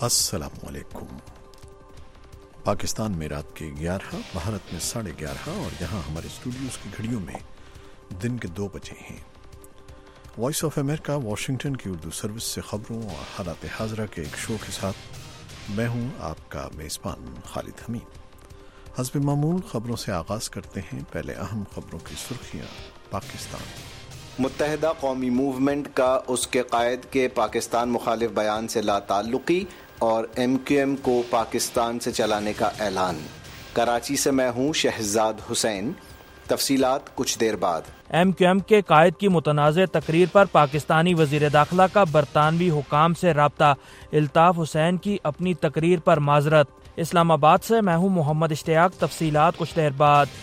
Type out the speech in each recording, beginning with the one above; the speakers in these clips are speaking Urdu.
السلام علیکم۔ پاکستان میں رات کے 11، بھارت میں 11:30 اور یہاں ہمارے اسٹوڈیوز کی گھڑیوں میں دن کے 2 بجے ہیں۔ وائس آف امریکہ واشنگٹن کی اردو سروس سے خبروں اور حالات حاضرہ کے ایک شو کے ساتھ میں ہوں آپ کا میزبان خالد حمید۔ حسب معمول خبروں سے آغاز کرتے ہیں۔ پہلے اہم خبروں کی سرخیاں۔ پاکستان متحدہ قومی موومنٹ کا اس کے قائد کے پاکستان مخالف بیان سے لا تعلقی اور MQM کو پاکستان سے چلانے کا اعلان۔ کراچی سے میں ہوں شہزاد حسین۔ تفصیلات کچھ دیر بعد۔ MQM کے قائد کی متنازع تقریر پر پاکستانی وزیر داخلہ کا برطانوی حکام سے رابطہ۔ الطاف حسین کی اپنی تقریر پر معذرت۔ اسلام آباد سے میں ہوں محمد اشتیاق۔ تفصیلات کچھ دیر بعد۔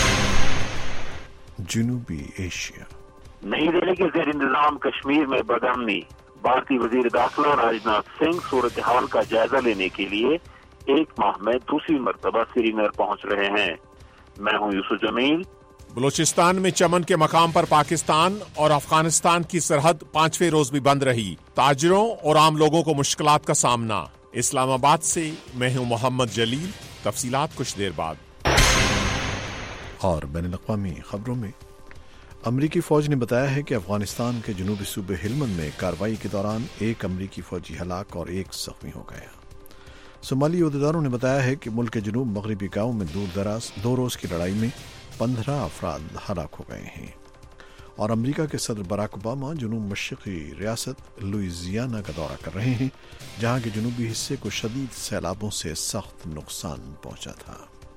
جنوبی ایشیا۔ نئی دہلی کے زیر انتظام کشمیر میں بدامنی۔ بھارتی وزیر داخلہ راجناتھ سنگھ صورتحال کا جائزہ لینے کے لیے 1 ماہ میں دوسری مرتبہ سری نگر پہنچ رہے ہیں۔ میں ہوں یوسف جمیل۔ بلوچستان میں چمن کے مقام پر پاکستان اور افغانستان کی سرحد 5ویں روز بھی بند رہی۔ تاجروں اور عام لوگوں کو مشکلات کا سامنا۔ اسلام آباد سے میں ہوں محمد جلیل۔ تفصیلات کچھ دیر بعد۔ اور بین الاقوامی خبروں میں امریکی فوج نے بتایا ہے کہ افغانستان کے جنوبی صوبے ہلمند میں کارروائی کے دوران 1 امریکی فوجی ہلاک اور 1 زخمی ہو گیا۔ صومالی عہدیداروں نے بتایا ہے کہ ملک کے جنوب مغربی گاؤں میں دور دراز 2 روز کی لڑائی میں 15 افراد ہلاک ہو گئے ہیں۔ اور امریکہ کے صدر باراک اوباما جنوب مشرقی ریاست لوئیزیانا کا دورہ کر رہے ہیں، جہاں کے جنوبی حصے کو شدید سیلابوں سے سخت نقصان پہنچا تھا۔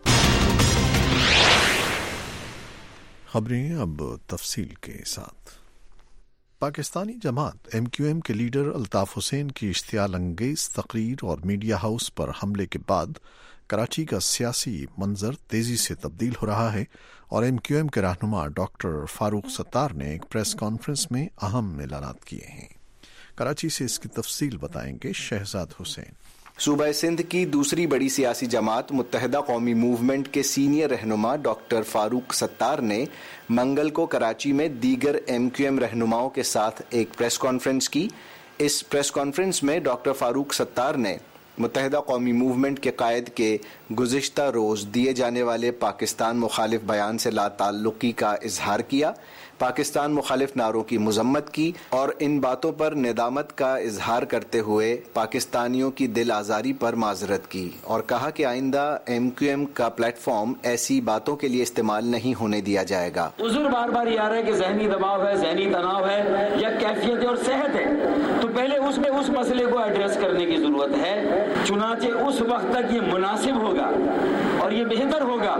خبریں اب تفصیل کے ساتھ۔ پاکستانی جماعت MQM کے لیڈر الطاف حسین کی اشتعال انگیز تقریر اور میڈیا ہاؤس پر حملے کے بعد کراچی کا سیاسی منظر تیزی سے تبدیل ہو رہا ہے، اور MQM کے رہنما ڈاکٹر فاروق ستار نے ایک پریس کانفرنس میں اہم اعلانات کیے ہیں۔ کراچی سے اس کی تفصیل بتائیں گے شہزاد حسین۔ صوبہ سندھ کی دوسری بڑی سیاسی جماعت متحدہ قومی موومنٹ کے سینئر رہنما ڈاکٹر فاروق ستار نے منگل کو کراچی میں دیگر MQM رہنماؤں کے ساتھ ایک پریس کانفرنس کی۔ اس پریس کانفرنس میں ڈاکٹر فاروق ستار نے متحدہ قومی موومنٹ کے قائد کے گزشتہ روز دیے جانے والے پاکستان مخالف بیان سے لا تعلقی کا اظہار کیا، پاکستان مخالف نعروں کی مذمت کی اور ان باتوں پر ندامت کا اظہار کرتے ہوئے پاکستانیوں کی دل آزاری پر معذرت کی، اور کہا کہ آئندہ MQM کا پلیٹ فارم ایسی باتوں کے لیے استعمال نہیں ہونے دیا جائے گا۔ حضور بار بار یہ آ رہا ہے کہ ذہنی دباؤ ہے، ذہنی تناؤ ہے یا کیفیت اور صحت ہے، تو پہلے اس میں اس مسئلے کو ایڈریس کرنے کی ضرورت ہے۔ چنانچہ اس وقت تک یہ مناسب ہوگا اور یہ بہتر ہوگا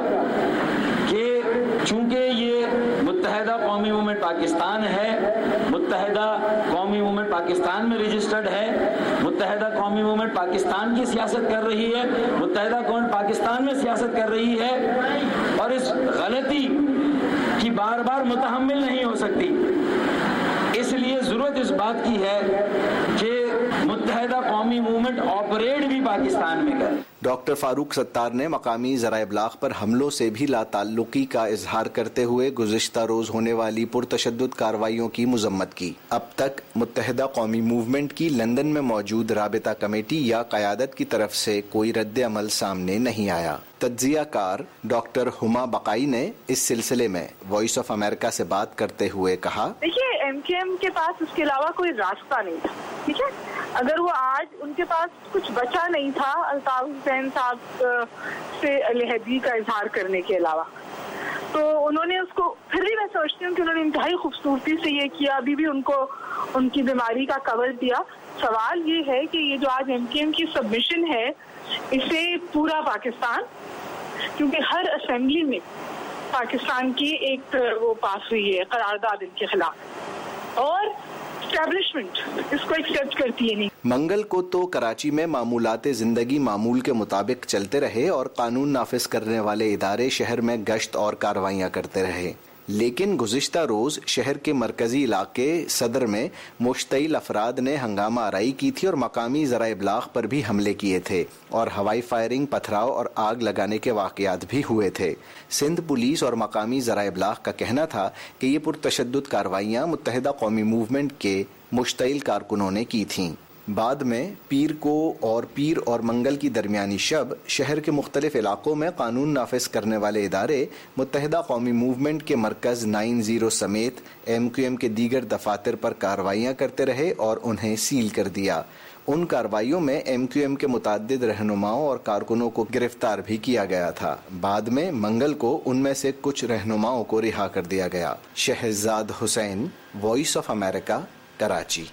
کہ چونکہ یہ متحدہ قومی موومنٹ پاکستان ہے، متحدہ قومی موومنٹ پاکستان میں رجسٹرڈ ہے، متحدہ قومی موومنٹ پاکستان کی سیاست کر رہی ہے، متحدہ قوم پاکستان میں سیاست کر رہی ہے، اور اس غلطی کی بار بار متحمل نہیں ہو سکتی۔ اس لیے ضرورت اس بات کی ہے کہ متحدہ قومی موومنٹ آپریٹ بھی پاکستان میں کرے۔ ڈاکٹر فاروق ستار نے مقامی ذرائع ابلاغ پر حملوں سے بھی لا تعلقی کا اظہار کرتے ہوئے گزشتہ روز ہونے والی پرتشدد کارروائیوں کی مذمت کی۔ اب تک متحدہ قومی موومنٹ کی لندن میں موجود رابطہ کمیٹی یا قیادت کی طرف سے کوئی رد عمل سامنے نہیں آیا۔ تجزیہ کار ڈاکٹر ہما بقائی نے اس سلسلے میں وائس آف امریکہ سے بات کرتے ہوئے کہا، دیکھیے MQM کے پاس اس کے علاوہ کوئی راستہ نہیں تھا، ٹھیک ہے۔ اگر وہ آج ان کے پاس کچھ بچا نہیں تھا الطاف حسین صاحب سے علیحدگی کا اظہار کرنے کے علاوہ، تو انہوں نے اس کو پھر بھی میں سوچتی ہوں کہ انہوں نے انتہائی خوبصورتی سے یہ کیا، ابھی بھی ان کو ان کی بیماری کا کور دیا۔ سوال یہ ہے کہ یہ جو آج MQM کی سبمیشن ہے، اسے پورا پاکستان، کیونکہ ہر اسمبلی میں پاکستان کی ایک وہ پاس ہوئی ہے قرارداد ان کے خلاف، اور اسٹیبلشمنٹ اس کو ایکسیپٹ کرتی ہے نہیں۔ منگل کو تو کراچی میں معمولات زندگی معمول کے مطابق چلتے رہے اور قانون نافذ کرنے والے ادارے شہر میں گشت اور کارروائیاں کرتے رہے، لیکن گزشتہ روز شہر کے مرکزی علاقے صدر میں مشتعل افراد نے ہنگامہ آرائی کی تھی اور مقامی ذرائع ابلاغ پر بھی حملے کیے تھے، اور ہوائی فائرنگ، پتھراؤ اور آگ لگانے کے واقعات بھی ہوئے تھے۔ سندھ پولیس اور مقامی ذرائع ابلاغ کا کہنا تھا کہ یہ پرتشدد کارروائیاں متحدہ قومی موومنٹ کے مشتعل کارکنوں نے کی تھیں۔ بعد میں پیر اور منگل کی درمیانی شب شہر کے مختلف علاقوں میں قانون نافذ کرنے والے ادارے متحدہ قومی موومنٹ کے مرکز 90 سمیت MQM کے دیگر دفاتر پر کارروائیاں کرتے رہے اور انہیں سیل کر دیا۔ ان کارروائیوں میں MQM کے متعدد رہنماؤں اور کارکنوں کو گرفتار بھی کیا گیا تھا۔ بعد میں منگل کو ان میں سے کچھ رہنماؤں کو رہا کر دیا گیا۔ Shahzad Hussain, voice of America, Karachi.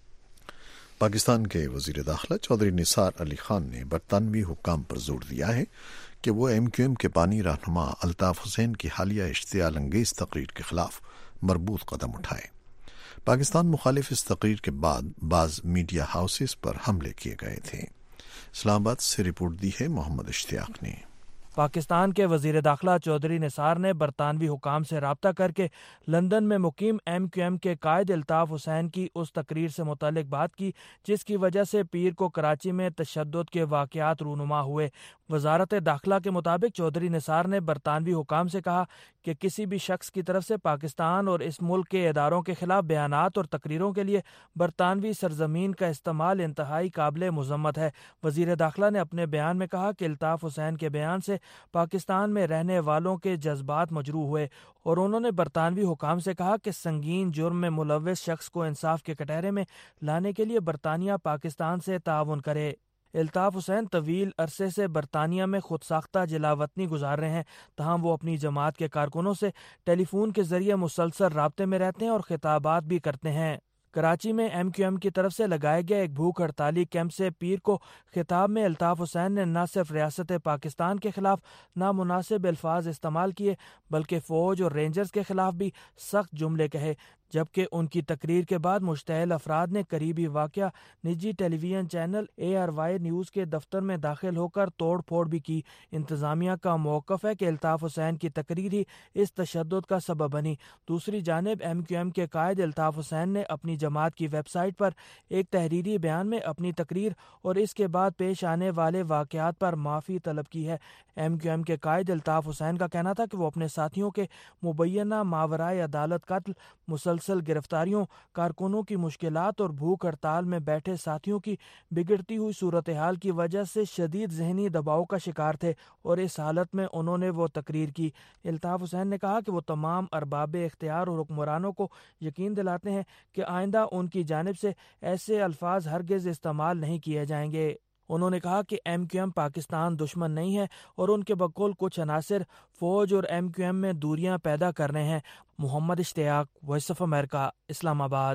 Pakistan کے وزیر داخلہ چودھری نثار علی خان نے برطانوی حکام پر زور دیا ہے کہ وہ MQM کے بانی رہنما الطاف حسین کی حالیہ اشتعال انگیز تقریر کے خلاف مربوط قدم اٹھائے۔ پاکستان مخالف اس تقریر کے بعد بعض میڈیا ہاؤسز پر حملے کیے گئے تھے۔ اسلام آباد سے رپورٹ دی ہے محمد اشتیاق نے۔ پاکستان کے وزیر داخلہ چودھری نثار نے برطانوی حکام سے رابطہ کر کے لندن میں مقیم MQM کے قائد الطاف حسین کی اس تقریر سے متعلق بات کی جس کی وجہ سے پیر کو کراچی میں تشدد کے واقعات رونما ہوئے۔ وزارت داخلہ کے مطابق چودھری نثار نے برطانوی حکام سے کہا کہ کسی بھی شخص کی طرف سے پاکستان اور اس ملک کے اداروں کے خلاف بیانات اور تقریروں کے لیے برطانوی سرزمین کا استعمال انتہائی قابل مذمت ہے۔ وزیر داخلہ نے اپنے بیان میں کہا کہ الطاف حسین کے بیان سے پاکستان میں رہنے والوں کے جذبات مجروح ہوئے اور انہوں نے برطانوی حکام سے کہا کہ سنگین جرم میں ملوث شخص کو انصاف کے کٹہرے میں لانے کے لیے برطانیہ پاکستان سے تعاون کرے۔ الطاف حسین طویل عرصے سے برطانیہ میں خود ساختہ جلاوطنی گزار رہے ہیں، تاہم وہ اپنی جماعت کے کارکنوں سے ٹیلی فون کے ذریعے مسلسل رابطے میں رہتے ہیں اور خطابات بھی کرتے ہیں۔ کراچی میں MQM کی طرف سے لگائے گئے ایک بھوک ہڑتالی کیمپ سے پیر کو خطاب میں الطاف حسین نے نہ صرف ریاست پاکستان کے خلاف نامناسب الفاظ استعمال کیے بلکہ فوج اور رینجرز کے خلاف بھی سخت جملے کہے، جبکہ ان کی تقریر کے بعد مشتعل افراد نے قریبی واقع نجی television channel ARY news کے دفتر میں داخل ہو کر توڑ پھوڑ بھی کی۔ انتظامیہ کا موقف ہے کہ الطاف حسین کی تقریر ہی اس تشدد کا سبب بنی۔ دوسری جانب MQM کے قائد الطاف حسین نے اپنی جماعت کی ویب سائٹ پر ایک تحریری بیان میں اپنی تقریر اور اس کے بعد پیش آنے والے واقعات پر معافی طلب کی ہے۔ MQM کے قائد الطاف حسین کا کہنا تھا کہ وہ اپنے ساتھیوں کے مبینہ ماورائے عدالت قتل، مسلسل گرفتاریوں، کارکنوں کی مشکلات اور بھوک ہڑتال میں بیٹھے ساتھیوں کی بگڑتی ہوئی صورتحال کی وجہ سے شدید ذہنی دباؤ کا شکار تھے اور اس حالت میں انہوں نے وہ تقریر کی۔ الطاف حسین نے کہا کہ وہ تمام ارباب اختیار اور حکمرانوں کو یقین دلاتے ہیں کہ آئندہ ان کی جانب سے ایسے الفاظ ہرگز استعمال نہیں کیے جائیں گے۔ انہوں نے کہا کہ MQM پاکستان دشمن نہیں ہے اور ان کے بقول کچھ عناصر فوج اور MQM میں دوریاں پیدا کر رہے ہیں۔ محمد اشتیاق، وائس آف امریکہ، اسلام آباد۔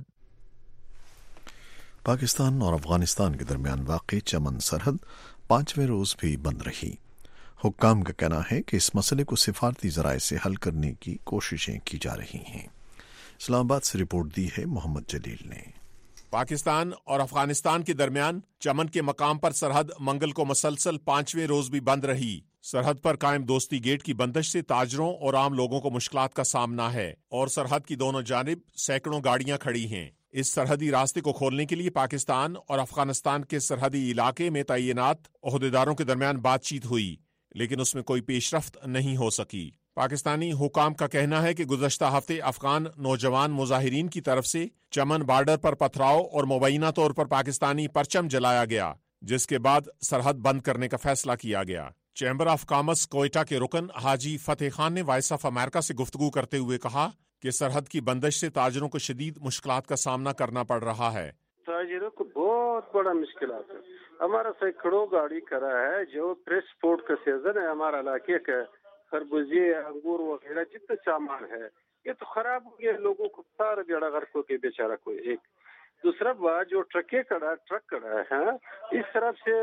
پاکستان اور افغانستان کے درمیان واقع چمن سرحد 5ویں روز بھی بند رہی۔ حکام کا کہنا ہے کہ اس مسئلے کو سفارتی ذرائع سے حل کرنے کی کوششیں کی جا رہی ہیں۔ اسلام آباد سے رپورٹ دی ہے محمد جلیل نے۔ پاکستان اور افغانستان کے درمیان چمن کے مقام پر سرحد منگل کو مسلسل 5ویں روز بھی بند رہی۔ سرحد پر قائم دوستی گیٹ کی بندش سے تاجروں اور عام لوگوں کو مشکلات کا سامنا ہے اور سرحد کی دونوں جانب سینکڑوں گاڑیاں کھڑی ہیں۔ اس سرحدی راستے کو کھولنے کے لیے پاکستان اور افغانستان کے سرحدی علاقے میں تعینات عہدیداروں کے درمیان بات چیت ہوئی، لیکن اس میں کوئی پیش رفت نہیں ہو سکی۔ پاکستانی حکام کا کہنا ہے کہ گزشتہ ہفتے افغان نوجوان مظاہرین کی طرف سے چمن بارڈر پر پتھراؤ اور مبینہ طور پر پاکستانی پرچم جلایا گیا، جس کے بعد سرحد بند کرنے کا فیصلہ کیا گیا۔ چیمبر آف کامرس کوئٹہ کے رکن حاجی فتح خان نے وائس آف امریکہ سے گفتگو کرتے ہوئے کہا کہ سرحد کی بندش سے تاجروں کو شدید مشکلات کا سامنا کرنا پڑ رہا ہے۔ تاجروں کو بہت بڑا مشکلات ہے۔ ہمارا سینکڑوں گاڑی کھڑا ہے، جو ٹرانسپورٹ کا سیزن ہے ہمارا علاقے کا، خربوزے، انگور وغیرہ جتنا سامان ہے یہ تو خراب ہو گیا، لوگوں کو سارا بیڑا غرق ہو کے بیچارہ کوئی ایک۔ دوسرا بات جو ٹرک کھڑا ہے اس طرف سے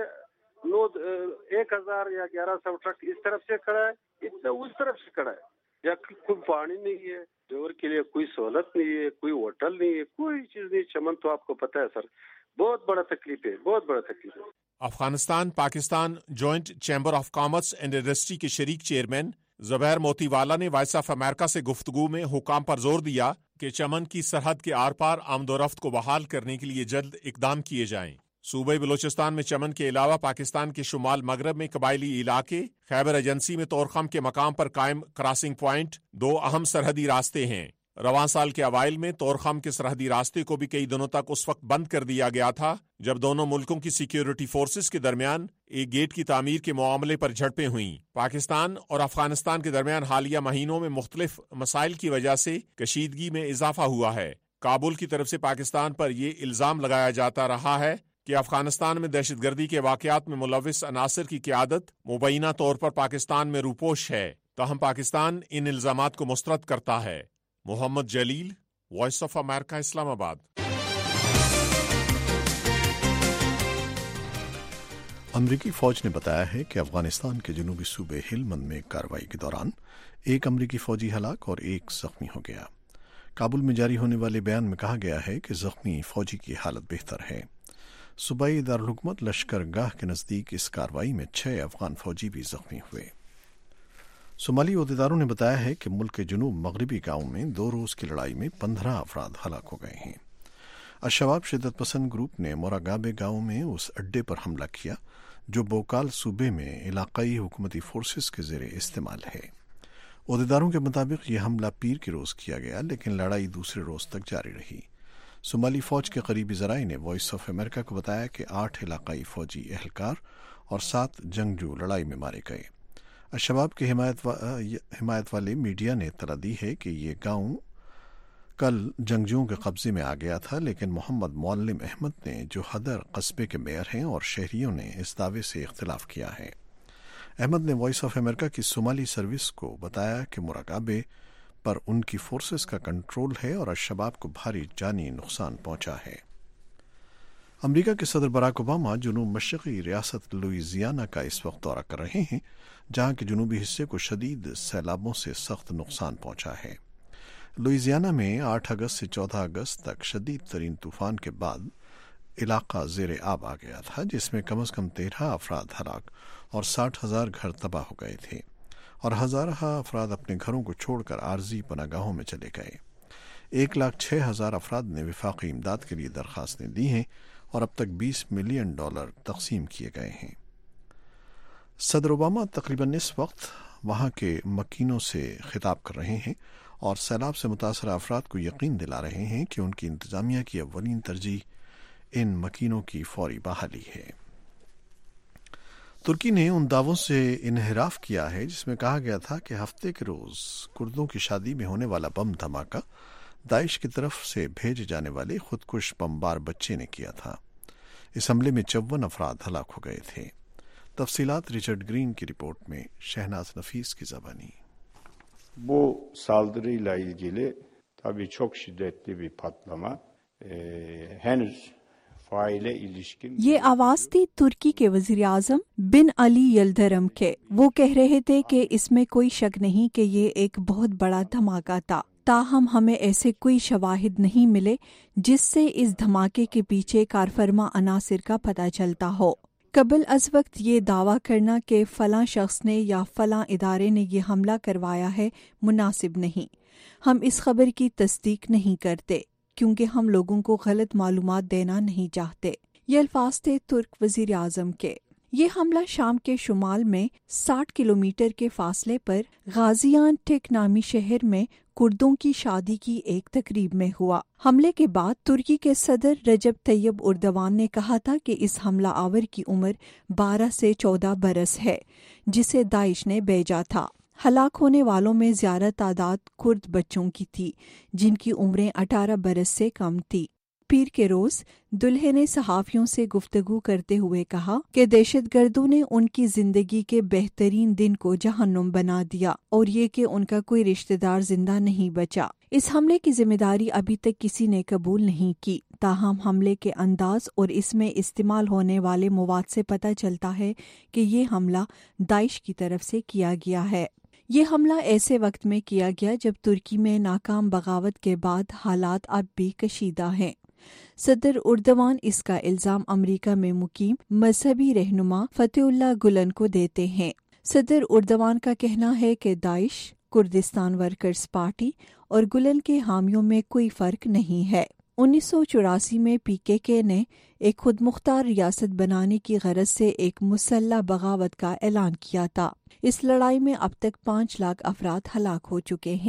1000 یا 1100 ٹرک اس طرف سے کھڑا ہے، اتنا اس طرف سے کھڑا ہے، یا کوئی پانی نہیں ہے، ڈور کے لیے کوئی سہولت نہیں ہے، کوئی ہوٹل نہیں ہے، کوئی چیز نہیں۔ چمن تو آپ کو پتہ ہے سر، بہت بڑا تکلیف ہے، بہت بڑا تکلیف ہے۔ Afghanistan Pakistan joint chamber of commerce and industry کے شریک چیئرمین زبیر موتی والا نے وائس آف امریکہ سے گفتگو میں حکام پر زور دیا کہ چمن کی سرحد کے آر پار آمد و رفت کو بحال کرنے کے لیے جلد اقدام کیے جائیں۔ صوبہ بلوچستان میں چمن کے علاوہ پاکستان کے شمال مغرب میں قبائلی علاقے خیبر ایجنسی میں طورخم کے مقام پر قائم کراسنگ پوائنٹ 2 اہم سرحدی راستے ہیں۔ रवां साल के अवाइल में तोरखम के सरहदी रास्ते को भी कई दिनों तक उस वक्त बंद कर दिया गया था जब दोनों मुल्कों की सिक्योरिटी फोर्सेस के दरमियान एक गेट की तामीर के मामले पर झड़पें हुईं। पाकिस्तान और अफगानिस्तान के दरमियान हालिया महीनों में मुख्तलिफ मसाइल की वजह से कशीदगी में इजाफा हुआ है। काबुल की तरफ से पाकिस्तान पर यह इल्जाम लगाया जाता रहा है कि अफगानिस्तान में दहशतगर्दी के वाकयात में मुलविस अनासर की क़यादत मुबैना तौर पर पाकिस्तान में रूपोश है। ताहम पाकिस्तान इन इल्जामात को मुस्तरद करता है। Mohammad Jalil, voice of America, Islamabad. अमरीकी फौज ने बताया है कि अफगानिस्तान के जनूबी सूबे हेलमंद में कार्रवाई के दौरान एक अमरीकी फौजी हलाक और एक जख्मी हो गया। काबुल में जारी होने वाले बयान में कहा गया है कि जख्मी फौजी की हालत बेहतर है। सूबाई दारुल-हुकूमत लश्करगाह के नज़दीक इस कार्रवाई में 6 अफगान फौजी भी जख्मी हुए। सोमाली ओहदेदारों ने बताया है कि मुल्क के जुनूब मगरबी गांव में 2 रोज़ की लड़ाई में 15 अफराद हलाक हो गए हैं। अल-शबाब शिद्दत पसंद ग्रुप ने मोरागाबे गांव में उस अड्डे पर हमला किया जो बोकाल सूबे में इलाकाई हुकूमती फोर्सेस के ज़ेरे इस्तेमाल है। ओहदेदारों के मुताबिक यह हमला पीर के रोज़ किया गया, लेकिन लड़ाई दूसरे रोज़ तक जारी रही। सोमाली फ़ौज के करीबी ज़राए ने वॉइस ऑफ अमेरिका को बताया कि 8 इलाकाई फ़ौजी एहलकार और 7 जंगजू लड़ाई में मारे गए। अल-शबाब के हिमायत वाले मीडिया ने इत्तला दी है कि ये गांव कल जंगजुओं के कब्जे में आ गया था, लेकिन मोहम्मद मौल्लिम अहमद ने, जो हदर कस्बे के मेयर हैं, और शहरियों ने इस दावे से इख्तिलाफ किया है। अहमद ने वॉइस ऑफ अमेरिका की सोमाली सर्विस को बताया कि मोरागाबे पर उनकी फोर्सेस का कंट्रोल है और अल-शबाब को भारी जानी नुकसान पहुंचा है। अमरीका के सदर बराक ओबामा जुनूब मशरक़ी रियासत लुइजियाना का इस वक्त दौरा कर रहे हैं, जहां के जुनूबी हिस्से को शदीद सैलाबों से सख्त नुकसान पहुंचा है। लुइजियाना में 8 अगस्त से 14 अगस्त तक शदीद तरीन तूफान के बाद इलाका ज़ेरे आब आ गया था, जिसमें कम से कम 13 अफराद हलाक और 60,000 घर तबाह हो गए थे और हज़ारों अफराद अपने घरों को छोड़कर आर्जी पनागाहों में चले गए। 1,06,000 अफराद ने वफाकी इमदाद के लिए दरख्वास्तें दी हैं और अब तक $20 मिलियन तकसीम किए गए हैं। सदर ओबामा तकरीबन इस वक्त वहां के मकीनों से खिताब कर रहे हैं और सैलाब से मुतासर अफराद को यकीन दिला रहे हैं कि उनकी इंतजामिया की अव्वलीन तरजीह इन मकीनों की फौरी बहाली है। तुर्की ने उन दावों से इन्हिराफ किया है जिसमें कहा गया था कि हफ्ते के रोज कुर्दों की शादी में होने वाला बम धमाका दाइश की तरफ से भेजे जाने वाले खुदकुश बमबार बच्चे ने किया था। इस हमले में 54 अफराद हलाक हो गए थे। तफसीलात रिचर्ड ग्रीन की रिपोर्ट में शहनाज नफीस की ज़बानी। Bu saldırıyla ilgili tabii çok şiddetli bir patlama. Henüz faile ilişkin. ये आवाज थी तुर्की के वजीर आजम बिन अली यल्दरम के। वो कह रहे थे कि इसमें कोई शक नहीं कि ये एक बहुत बड़ा धमाका था। ताहम हमें ऐसे कोई शवाहिद नहीं मिले जिससे इस धमाके के पीछे कारफरमा अनासिर का पता चलता हो। कबल अज वक्त ये दावा करना कि फलां शख्स ने या फलां इदारे ने ये हमला करवाया है मुनासिब नहीं। हम इस खबर की तस्दीक नहीं करते क्योंकि हम लोगों को गलत मालूमात देना नहीं चाहते। ये अल्फाज थे तुर्क वजीर आजम के। ये हमला शाम के शुमाल में 60 किलोमीटर के फासले पर गाजियानटेक नामी शहर में कुर्दों की शादी की एक तकरीब में हुआ। हमले के बाद तुर्की के सदर रजब तैयब उर्दवान ने कहा था कि इस हमला आवर की उम्र 12 से 14 बरस है जिसे दाइश ने भेजा था। हलाक होने वालों में ज़्यादा तादाद कुर्द बच्चों की थी जिनकी उम्रें 18 बरस से कम थी। पीर के रोज दुल्हे ने सहाफ़ियों से गुफ्तगू करते हुए कहा कि दहशतगर्दों ने उनकी जिंदगी के बेहतरीन दिन को जहन्नुम बना दिया और ये कि उनका कोई रिश्तेदार जिंदा नहीं बचा। इस हमले की जिम्मेदारी अभी तक किसी ने कबूल नहीं की। ताहम हमले के अंदाज और इसमें इस्तेमाल होने वाले मवाद से पता चलता है कि ये हमला दाइश की तरफ से किया गया है। ये हमला ऐसे वक्त में किया गया जब तुर्की में नाकाम बगावत के बाद हालात अब भी कशीदा हैं। सदर उर्दवान इसका इल्जाम अमेरिका में मुकीम मजहबी रहनुमा फतेहुल्लाह गुलन को देते हैं। सदर उर्दवान का कहना है कि दाइश, कुर्दिस्तान वर्कर्स पार्टी और गुलन के हामियों में कोई फर्क नहीं है। 1984 में PKK ने एक खुदमुख्तार रियासत बनाने की गरज से एक मुसल्लह बगावत का ऐलान किया था। इस लड़ाई में अब तक 5 लाख अफराद हलाक हो चुके हैं।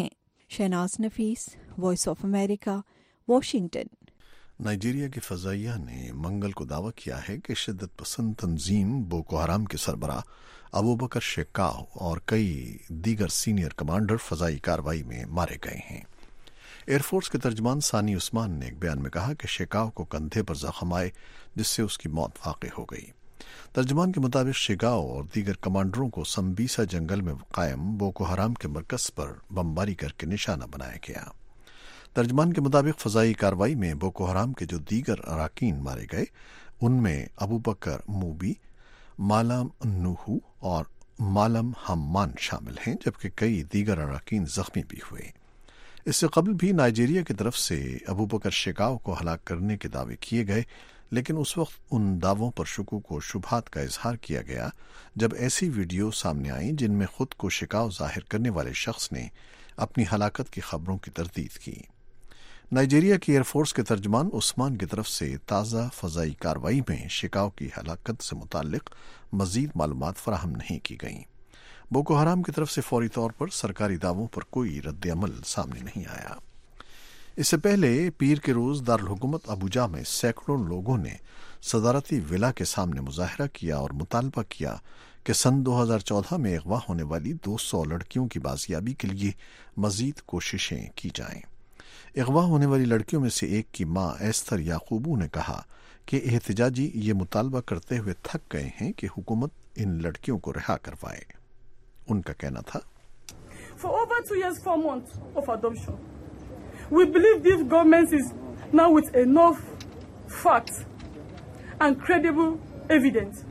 Shahnaz Nafees, voice of America, Washington. Nigeria की फजाइया ने मंगल को दावा किया है कि शिद्दत पसंद तंजीम बोको हराम के सरबराह अबू बकर शेकाव और कई दीगर सीनियर कमांडर फजाई कार्रवाई में मारे गए हैं। एयरफोर्स के तर्जमान सानी उस्मान ने एक बयान में कहा कि शेकाव को कंधे पर जख्म आए जिससे उसकी मौत वाक़ हो गई। तर्जमान के मुताबिक शेकाव और दीगर कमांडरों को संबीसा जंगल में कायम बोको हराम के मरकज पर बमबारी करके निशाना बनाया गया। तर्जमान के मुताबिक फजाई कार्रवाई में बोको हराम के जो दीगर अराकीन मारे गए उनमें अबू बकर मूबी, मालम नूहू और मालम हम्मान शामिल हैं, जबकि कई दीगर अराकीन जख्मी भी हुए। इससे कबल भी नाइजीरिया की तरफ से अबू बकर शेकाव को हलाक करने के दावे किए गए, लेकिन उस वक्त उन दावों पर शुकूक व शुबहात का इजहार किया गया जब ऐसी वीडियो सामने आई जिनमें खुद को शिकाव जाहिर करने वाले शख्स ने अपनी हलाकत की खबरों की तरदीद की। नाइजीरिया की एयरफोर्स के तर्जमान उस्मान की तरफ से ताज़ा फजाई कार्रवाई में शिकाव की हलाकत से मुताल्लिक मजीद मालूमात फराहम नहीं की गईं। बोको हराम की तरफ से फौरी तौर पर सरकारी दावों पर कोई रद्द-ए-अमल सामने नहीं आया। इससे पहले पीर के रोज दारुल हुकूमत अबूजा में सैकड़ों लोगों ने सदारती विला के सामने मुजाहरा किया और मुतालबा किया कि सन 2014 में अगवा होने वाली 200 लड़कियों की बाजियाबी के लिए मजीद कोशिशें की जाएं। अगवा होने वाली लड़कियों में से एक की मां एस्थर याकूबू ने कहा कि एहतजाजी ये मुतालबा करते हुए थक गए हैं कि हुकूमत इन लड़कियों को रिहा करवाए। उनका कहना था, For over 2 years, 4 months of adoption, we believe this government is now with enough facts and credible evidence.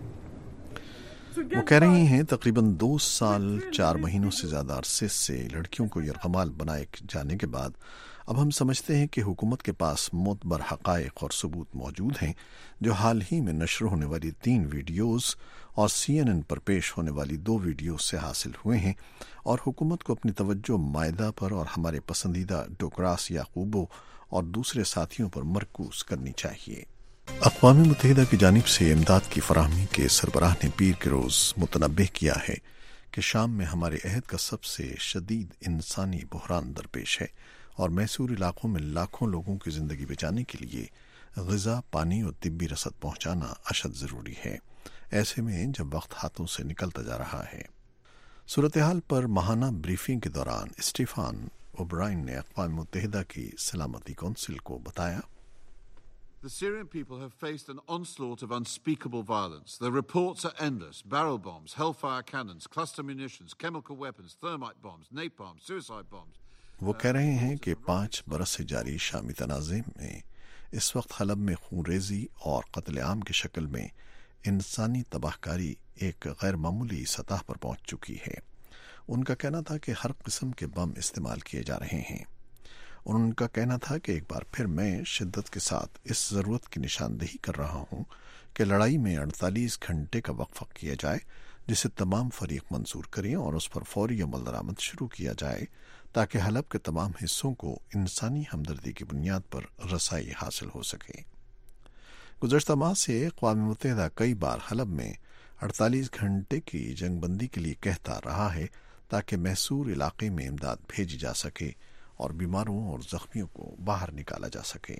वो कह रही हैं तकरीबन 2 साल 4 महीनों से ज्यादा अरसे से लड़कियों को यरगमाल बनाए जाने के बाद अब हम समझते हैं कि हुकूमत के पास मोतबर हक़ाइक़ और सबूत मौजूद हैं जो हाल ही में नशर होने वाली 3 वीडियोज़ और CNN पर पेश होने वाली 2 वीडियो से हासिल हुए हैं, और हुकूमत को अपनी तवज्जो मायदा पर और हमारे पसंदीदा डोकरास याकूबो और दूसरे साथियों पर मरकूज करनी चाहिए। अक़वाम मुत्तहिदा की जानिब से इमदाद की फराहमी के सरबराह ने पीर के रोज़ मुतनब्बे किया है कि शाम में हमारे अहद का सबसे शदीद इंसानी बहरान दरपेश है और मैसूर इलाकों में लाखों लोगों की ज़िंदगी बचाने के लिए ग़िज़ा, पानी और तिब्बी रसद पहुँचाना अशद ज़रूरी है, ऐसे में जब वक्त हाथों से निकलता जा रहा है। सूरत हाल पर माहाना ब्रीफिंग के दौरान स्टीफन ओब्रायन ने अक़वाम मुत्तहिदा की सलामती कौंसिल को बताया, The Syrian people have faced an onslaught of unspeakable violence. The reports are endless. Barrel bombs, hellfire cannons, cluster munitions, chemical weapons, thermite bombs, napalm, suicide bombs. वो कह रहे हैं कि 5 बरस से जारी शामी तनाज़े में इस वक्त हलब में खूनरेज़ी और कत्ल-ए-आम की शक्ल में इंसानी तबाहकारी एक गैर मामूली सतह पर पहुंच चुकी है। उनका कहना था कि हर किस्म के बम इस्तेमाल किए जा रहे हैं। उनका कहना था कि एक बार फिर मैं शिद्दत के साथ इस ज़रूरत की निशानदेही कर रहा हूं कि लड़ाई में 48 घंटे का वक्फा किया जाए जिसे तमाम फरीक मंजूर करें और उस पर फौरी अमल दरामद शुरू किया जाए ताकि हलब के तमाम हिस्सों को इंसानी हमदर्दी की बुनियाद पर रसाई हासिल हो सके। गुज़श्ता माह से अक़वाम मुत्तहिदा कई बार हलब में 48 घंटे की जंगबंदी के लिए कहता रहा है ताकि मैसूर इलाके में इमदाद भेजी जा सके और बीमारों और जख्मियों को बाहर निकाला जा सके।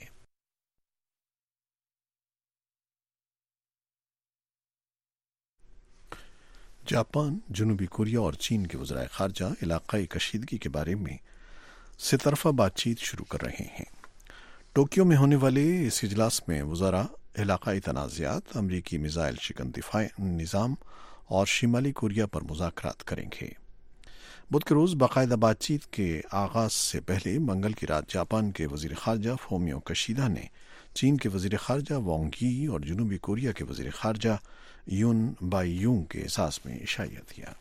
जापान, जनूबी कोरिया और चीन के वज़राए ख़ारजा इलाक़ाई कशीदगी के बारे में सितरफ़ा बातचीत शुरू कर रहे हैं। टोक्यो में होने वाले इस इजलास में वज़रा इलाक़ाई तनाज़ात, अमरीकी मिज़ाइल शिकन दिफ़ाई निज़ाम और शिमाली कोरिया पर मुज़ाकरात करेंगे। बुध के रोज़ बाकायदा बातचीत के आगाज़ से पहले मंगल की रात जापान के वज़ीर ख़ारजा फोमियो कशीदा ने चीन के वज़ीर ख़ारजा वांग यी और जनूबी कोरिया के वज़ीर ख़ारजा यून बाईयूंग के एहसास में इशारा दिया।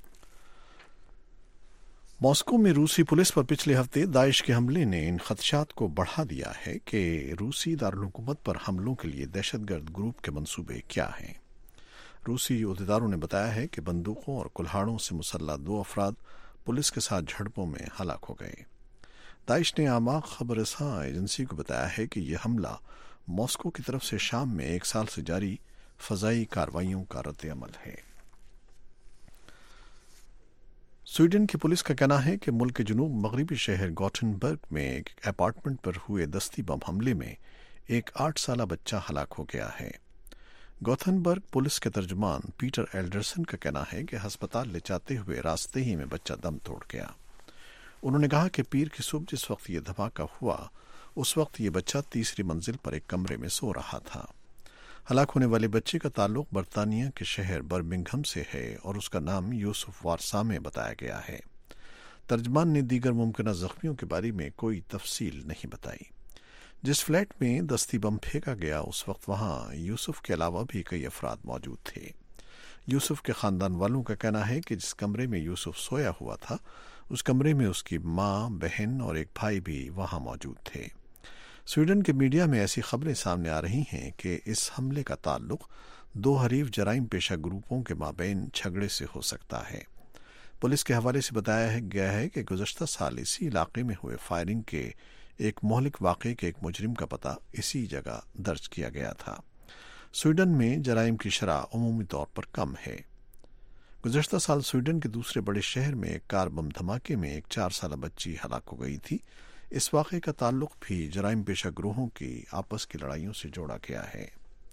मॉस्को में रूसी पुलिस पर पिछले हफ्ते दाइश के हमले ने इन खदशात को बढ़ा दिया है कि रूसी दारुल हुकूमत पर हमलों के लिए दहशतगर्द ग्रुप के मंसूबे क्या हैं। रूसी ओहदेदारों ने बताया है कि बंदूकों और कुल्हाड़ों से मुसल्लह 2 अफराद पुलिस के साथ झड़पों में हलाक हो गए। दाइश ने आमाक खबरसां एजेंसी को बताया है कि यह हमला मॉस्को की तरफ से शाम में 1 साल से जारी फजाई कार्रवाइयों का रद्द-ए-अमल है। स्वीडन की पुलिस का कहना है कि मुल्क के जनूब मगरबी शहर गॉथेनबर्ग में एक अपार्टमेंट पर हुए दस्ती बम हमले में एक 8 साला बच्चा हलाक हो गया है। गॉथेनबर्ग पुलिस के तर्जुमान पीटर एल्डरसन का कहना है कि अस्पताल ले जाते हुए रास्ते ही में बच्चा दम तोड़ गया। उन्होंने कहा कि पीर की सुबह जिस वक्त ये धमाका हुआ उस वक्त ये बच्चा तीसरी मंजिल पर एक कमरे में सो रहा था। हलाक होने वाले बच्चे का ताल्लुक बर्तानिया के शहर बर्मिंघम से है और उसका नाम यूसुफ वारसामे बताया गया है। तर्जमान ने दीगर मुमकिन जख्मियों के बारे में कोई तफसील नहीं बताई। जिस फ्लैट में दस्ती बम फेंका गया उस वक्त वहां यूसुफ के अलावा भी कई अफराद मौजूद थे। यूसुफ के खानदान वालों का कहना है कि जिस कमरे में यूसुफ सोया हुआ था उस कमरे में उसकी माँ, बहन और एक भाई भी वहां मौजूद थे। स्वीडन के मीडिया में ऐसी खबरें सामने आ रही हैं कि इस हमले का ताल्लुक 2 हरीफ जराइम पेशा ग्रुपों के माबैन झगड़े से हो सकता है। पुलिस के हवाले से बताया गया है कि गुज़श्ता साल इसी इलाके में हुए फायरिंग के एक मोहलिक वाक़े के एक मुजरिम का पता इसी जगह दर्ज किया गया था। स्वीडन में जराइम की शरह अमूमी तौर पर कम है। गुज़श्ता साल स्वीडन के दूसरे बड़े शहर में एक कार बम धमाके में एक 4 साला बच्ची हलाक हो गई थी। इस वाक़े का ताल्लुक भी जराइम पेशा ग्रोहों की आपस की लड़ाइयों से जोड़ा गया है।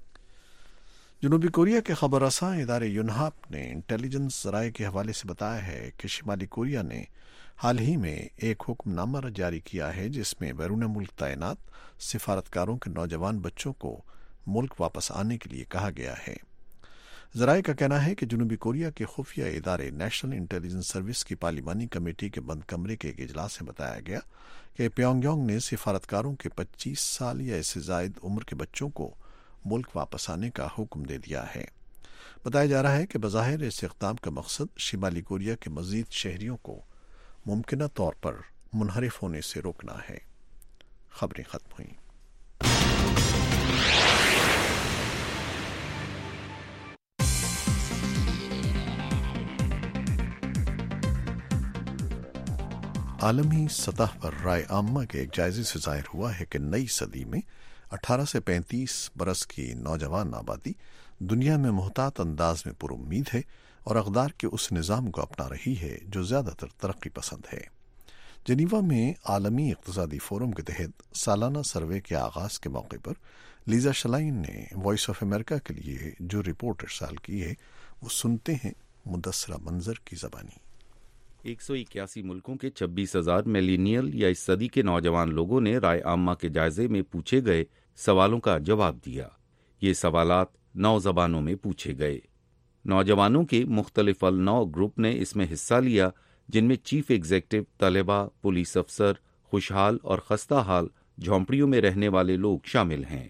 जनूबी कोरिया के खबर रसां इदारे यूनहाप ने इंटेलिजेंस ज़राए के हवाले से बताया है कि शिमाली कोरिया ने हाल ही में एक हुक्मनामा जारी किया है जिसमें बैरून मुल्क तैनात सिफारतकारों के नौजवान बच्चों को मुल्क वापस आने के लिए कहा गया है। ज़राए का कहना है कि जनूबी कोरिया के खुफिया इदारे नेशनल इंटेलिजेंस सर्विस की पार्लिमानी कमेटी के बंद कमरे के एक इजलास में बताया गया कि प्योंगयांग ने सिफारतकारों के 25 साल या इससे जायद उम्र के बच्चों को मुल्क वापस आने का हुक्म दे दिया है। बताया जा रहा है कि बज़ाहिर इस इक़दाम का मकसद शिमाली कोरिया के मज़ीद शहरियों को मुमकिन तौर पर मुनहरिफ होने से रोकना है। खबरें खत्म हुई। आलमी सतह पर राय आम्मा के एक जायजे से जाहिर हुआ है कि नई सदी में 18 से 35 बरस की नौजवान आबादी दुनिया में मुहतात अंदाज में पुरुम्मीद है और अक़दार के उस निज़ाम को अपना रही है जो ज़्यादातर तरक्की पसंद है। जनीवा में आलमी इक़्तिसादी फोरम के तहत सालाना सर्वे के आगाज़ के मौके पर लीजा शलाइन ने वॉइस ऑफ अमेरिका के लिए जो रिपोर्ट इरसाल की है वो सुनते हैं मुदस्सरा मंजर की ज़बानी। 181 मुल्कों के 26,000 मिलीनियल या इस सदी के नौजवान लोगों ने राय आम्मा के जायजे में पूछे गए सवालों का जवाब दिया। ये सवालात 9 ज़बानों में पूछे गए। नौजवानों के मुख्तलिफ अल-नौ ग्रुप ने इसमें हिस्सा लिया, जिनमें चीफ एग्जेक्टिव, तलबा, पुलिस अफसर, खुशहाल और खस्ता हाल झोंपड़ियों में रहने वाले लोग शामिल हैं।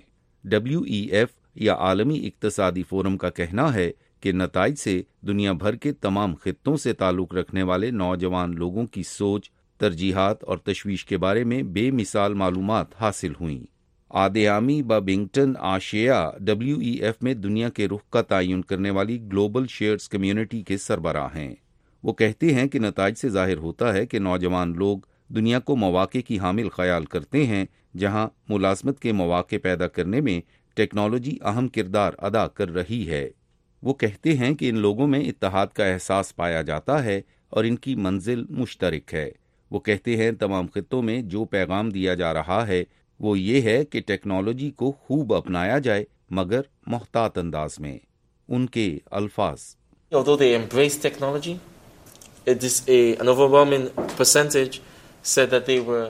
WEF या आलमी इक्तसादी फोरम का कहना है कि नताइज से दुनिया भर के तमाम खित्तों से ताल्लुक़ रखने वाले नौजवान लोगों की सोच, तरजीहात और तशवीश के बारे में बेमिसाल मालूमात हासिल हुई। आदेयामी बिंगटन आशिया WEF में दुनिया के रुख का तयन करने वाली ग्लोबल शेयर्स कम्युनिटी के सरबराह हैं। वो कहते हैं कि नताइज से जाहिर होता है कि नौजवान लोग दुनिया को मौक़े की हामिल ख्याल करते हैं, जहां मुलाजमत के मौक़े पैदा करने में टेक्नोलॉजी अहम किरदार अदा कर रही है। वो कहते हैं कि इन लोगों में इत्तेहाद का एहसास पाया जाता है और इनकी मंजिल मुश्तरक है। वो कहते हैं तमाम खित्तों में जो पैगाम दिया जा रहा है वो ये है कि टेक्नोलॉजी को खूब अपनाया जाए, मगर मोहतात अंदाज में। उनके अल्फाज, Although they embrace technology, it is an overwhelming percentage said that they were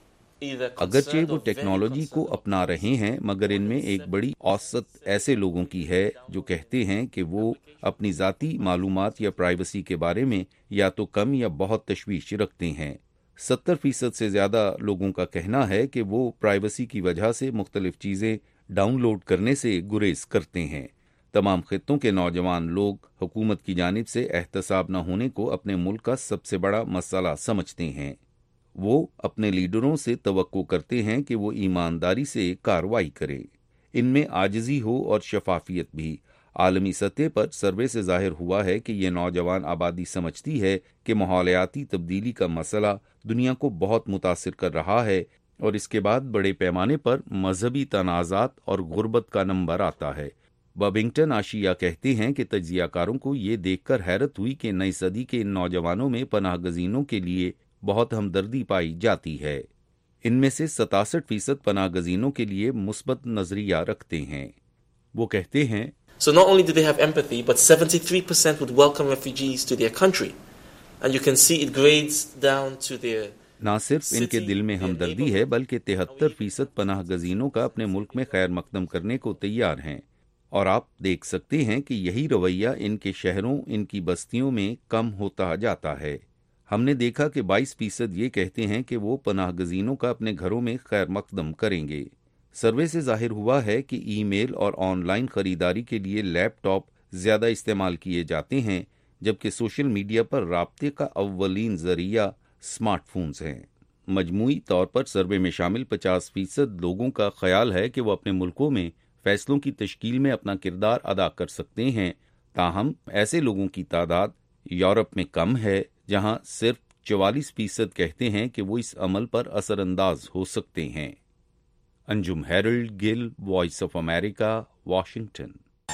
अगरचे वो टेक्नोलॉजी को अपना रहे हैं, मगर इनमें एक बड़ी औसत ऐसे लोगों की है जो कहते हैं कि वो अपनी ज़ाती मालूमात या प्राइवेसी के बारे में या तो कम या बहुत तशवीश रखते हैं। 70% से ज़्यादा लोगों का कहना है कि वो प्राइवेसी की वजह से मुख्तलिफ चीज़ें डाउनलोड करने से गुरेज करते हैं। तमाम खित्तों के नौजवान लोग हुकूमत की जानिब से एहतसाब न होने को अपने मुल्क का सबसे बड़ा मसला समझते हैं। वो अपने लीडरों से तवक्को करते हैं कि वो ईमानदारी से कार्रवाई करें। इनमें आजिज़ी हो और शफाफियत भी। आलमी सतह पर सर्वे से जाहिर हुआ है कि ये नौजवान आबादी समझती है कि माहौलियाती तब्दीली का मसला दुनिया को बहुत मुतासिर कर रहा है और इसके बाद बड़े पैमाने पर मजहबी तनाज़ात और गुर्बत का नंबर आता है। बबिंगटन आशिया कहते हैं कि तज्जियाकारों को ये देखकर हैरत हुई कि नई सदी के इन नौजवानों में पनाह गजीनों के लिए बहुत हमदर्दी पाई जाती है। इनमें से 67% पनाह गजीनों के लिए मुस्बत नजरिया रखते हैं। वो कहते हैं, So not only do they have empathy, but 73% would welcome refugees to their country. And you can see it grades down to their ना सिर्फ इनके दिल में हमदर्दी है बल्कि 73% पनाह गजीनों का अपने मुल्क में खैर मकदम करने को तैयार हैं। और आप देख सकते हैं कि यही रवैया इनके शहरों, इनकी बस्तियों में कम होता जाता है। हमने देखा कि 22% ये कहते हैं कि वो पनाह गजीनों का अपने घरों में खैर मकदम करेंगे। सर्वे से जाहिर हुआ है कि ई मेल और ऑनलाइन खरीदारी के लिए लैपटॉप ज़्यादा इस्तेमाल किए जाते हैं, जबकि सोशल मीडिया पर राब्ते का अव्वलीन जरिया स्मार्टफोन्स हैं। मजमूई तौर पर सर्वे में शामिल 50% लोगों का ख्याल है कि वो अपने मुल्कों में फैसलों की तश्कील में अपना किरदार अदा कर सकते हैं। ताहम ऐसे लोगों की तादाद यूरोप में कम है, जहां सिर्फ 44% कहते हैं कि वो इस अमल पर असरअंदाज हो सकते हैं। Anjum Harold Gill, voice of America, Washington.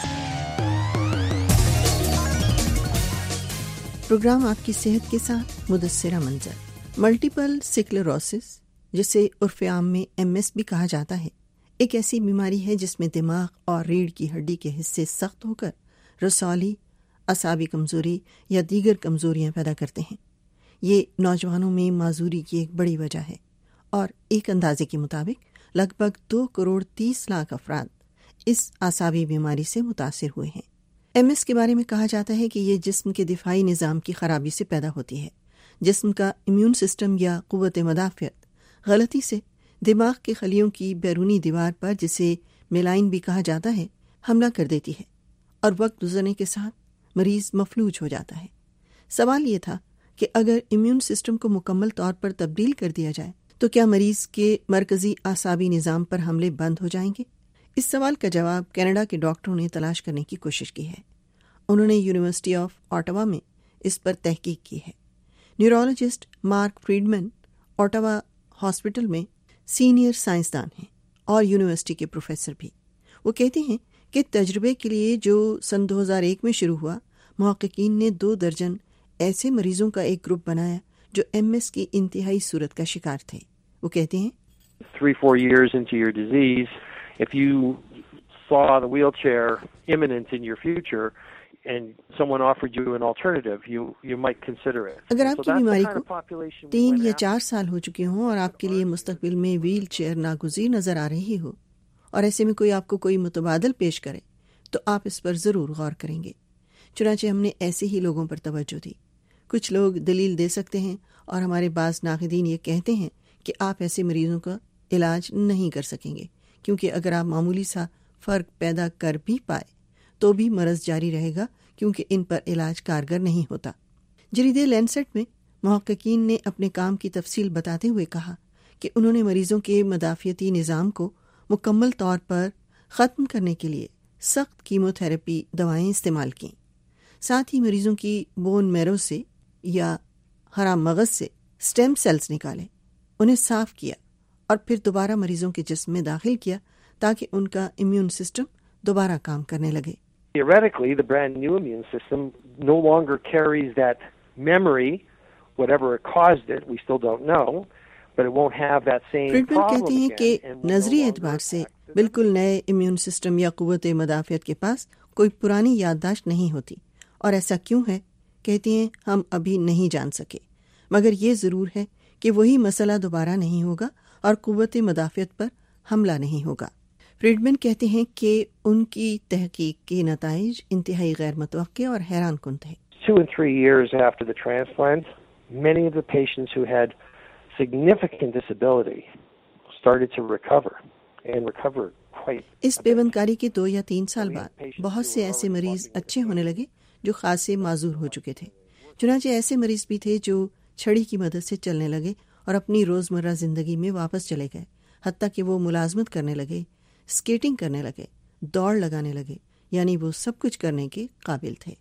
Program आपकी सेहत के साथ मुदस्सिरा मंजर। मल्टीपल स्क्लेरोसिस, जिसे उर्फ आम में MS भी कहा जाता है, एक ऐसी बीमारी है जिसमें दिमाग और रीढ़ की हड्डी के हिस्से सख्त होकर रसौली, असाबी कमजोरी या दीगर कमजोरियां पैदा करते हैं। ये नौजवानों में माजूरी की एक बड़ी वजह है और एक अंदाजे के मुताबिक लगभग 2 करोड़ 30 लाख अफराद इस आसाबी बीमारी से मुतासिर हुए हैं। MS के बारे में कहा जाता है कि ये जिस्म के दिफाई निज़ाम की खराबी से पैदा होती है। जिस्म का इम्यून सिस्टम या कुव्वत मदाफ़ियत गलती से दिमाग के खलियों की बैरूनी दीवार पर, जिसे मेलाइन भी कहा जाता है, हमला कर देती है और वक्त गुजरने के साथ मरीज मफलूज हो जाता है। सवाल ये था कि अगर इम्यून सिस्टम को मुकम्मल तौर पर तब्दील कर दिया जाए तो क्या मरीज के मरकजी आसाबी निज़ाम पर हमले बंद हो जाएंगे? इस सवाल का जवाब कनाडा के डॉक्टरों ने तलाश करने की कोशिश की है। उन्होंने यूनिवर्सिटी ऑफ ऑटावा में इस पर तहकीक की है। Neurologist Mark Friedman Ottawa hospital में सीनियर साइंसदान हैं और यूनिवर्सिटी के प्रोफेसर भी। वो कहते हैं कि तजर्बे के लिए जो सन 2001 में शुरू हुआ, मुहक्किकीन ने 2 दर्जन ऐसे मरीजों का एक ग्रुप बनाया जो MS की इंतहाई सूरत का शिकार थे। वो कहते हैं, 3-4 years into your disease, if you saw the wheelchair imminent in your future and someone offered you an alternative, you might consider it. अगर आपकी बीमारी को 3 या 4 साल हो चुके हों और आपके लिए मुस्तकबिल में व्हील चेयर नागुज़ीर नजर आ रही हो और ऐसे में कोई आपको कोई मुतबादल पेश करे तो आप इस पर जरूर गौर करेंगे। चुनांचे हमने ऐसे ही लोगों पर तवज्जो दी। कुछ लोग दलील दे सकते हैं और हमारे बाज़ नाक़िदीन ये कहते हैं कि आप ऐसे मरीजों का इलाज नहीं कर सकेंगे, क्योंकि अगर आप मामूली सा फ़र्क पैदा कर भी पाए तो भी मरज़ जारी रहेगा, क्योंकि इन पर इलाज कारगर नहीं होता। जरीदे लैंसेट में मुहक्किकीन ने अपने काम की तफसील बताते हुए कहा कि उन्होंने मरीजों के मदाफ़ियती निज़ाम को मुकम्मल तौर पर ख़त्म करने के लिए सख्त कीमोथेरेपी दवाएं इस्तेमाल की। साथ ही मरीजों की बोन मैरो से या हराम मगज़ से स्टेम सेल्स निकाले, उन्हें साफ किया और फिर दोबारा मरीजों के जिस्म में दाखिल किया ताकि उनका इम्यून सिस्टम दोबारा काम करने लगे। Theoretically, the brand new immune system no longer carries that memory, whatever it caused it, we still don't know, but it won't have that same Friedman problem कहते हैं कि again. नजरी एतबार से बिल्कुल नए इम्यून सिस्टम या कुव्वत मदाफ़ियत के पास कोई पुरानी याददाश्त नहीं होती। और ऐसा क्यों है, कहती हैं, हम अभी नहीं जान सके, मगर ये ज़रूर है कि वही मसला दोबारा नहीं होगा और कुव्वत मदाफ़ियत पर हमला नहीं होगा। फ्रीडमैन कहते हैं कि उनकी तहकीक के नताइज इंतहाई गैर मुतवक्के और हैरान कुन थे। 2 and 3 years after the transplant, many of the patients who had significant disability started to recover and recover quite. इस पेवंदकारी के 2 या 3 साल बाद बहुत से ऐसे मरीज अच्छे होने लगे जो खासे माजूर हो चुके थे। चुनांचे ऐसे मरीज भी थे जो छड़ी की मदद से चलने लगे और अपनी रोजमर्रा जिंदगी में वापस चले गए, हत्ता कि वो मुलाजमत करने लगे, स्केटिंग करने लगे, दौड़ लगाने लगे, यानी वो सब कुछ करने के काबिल थे।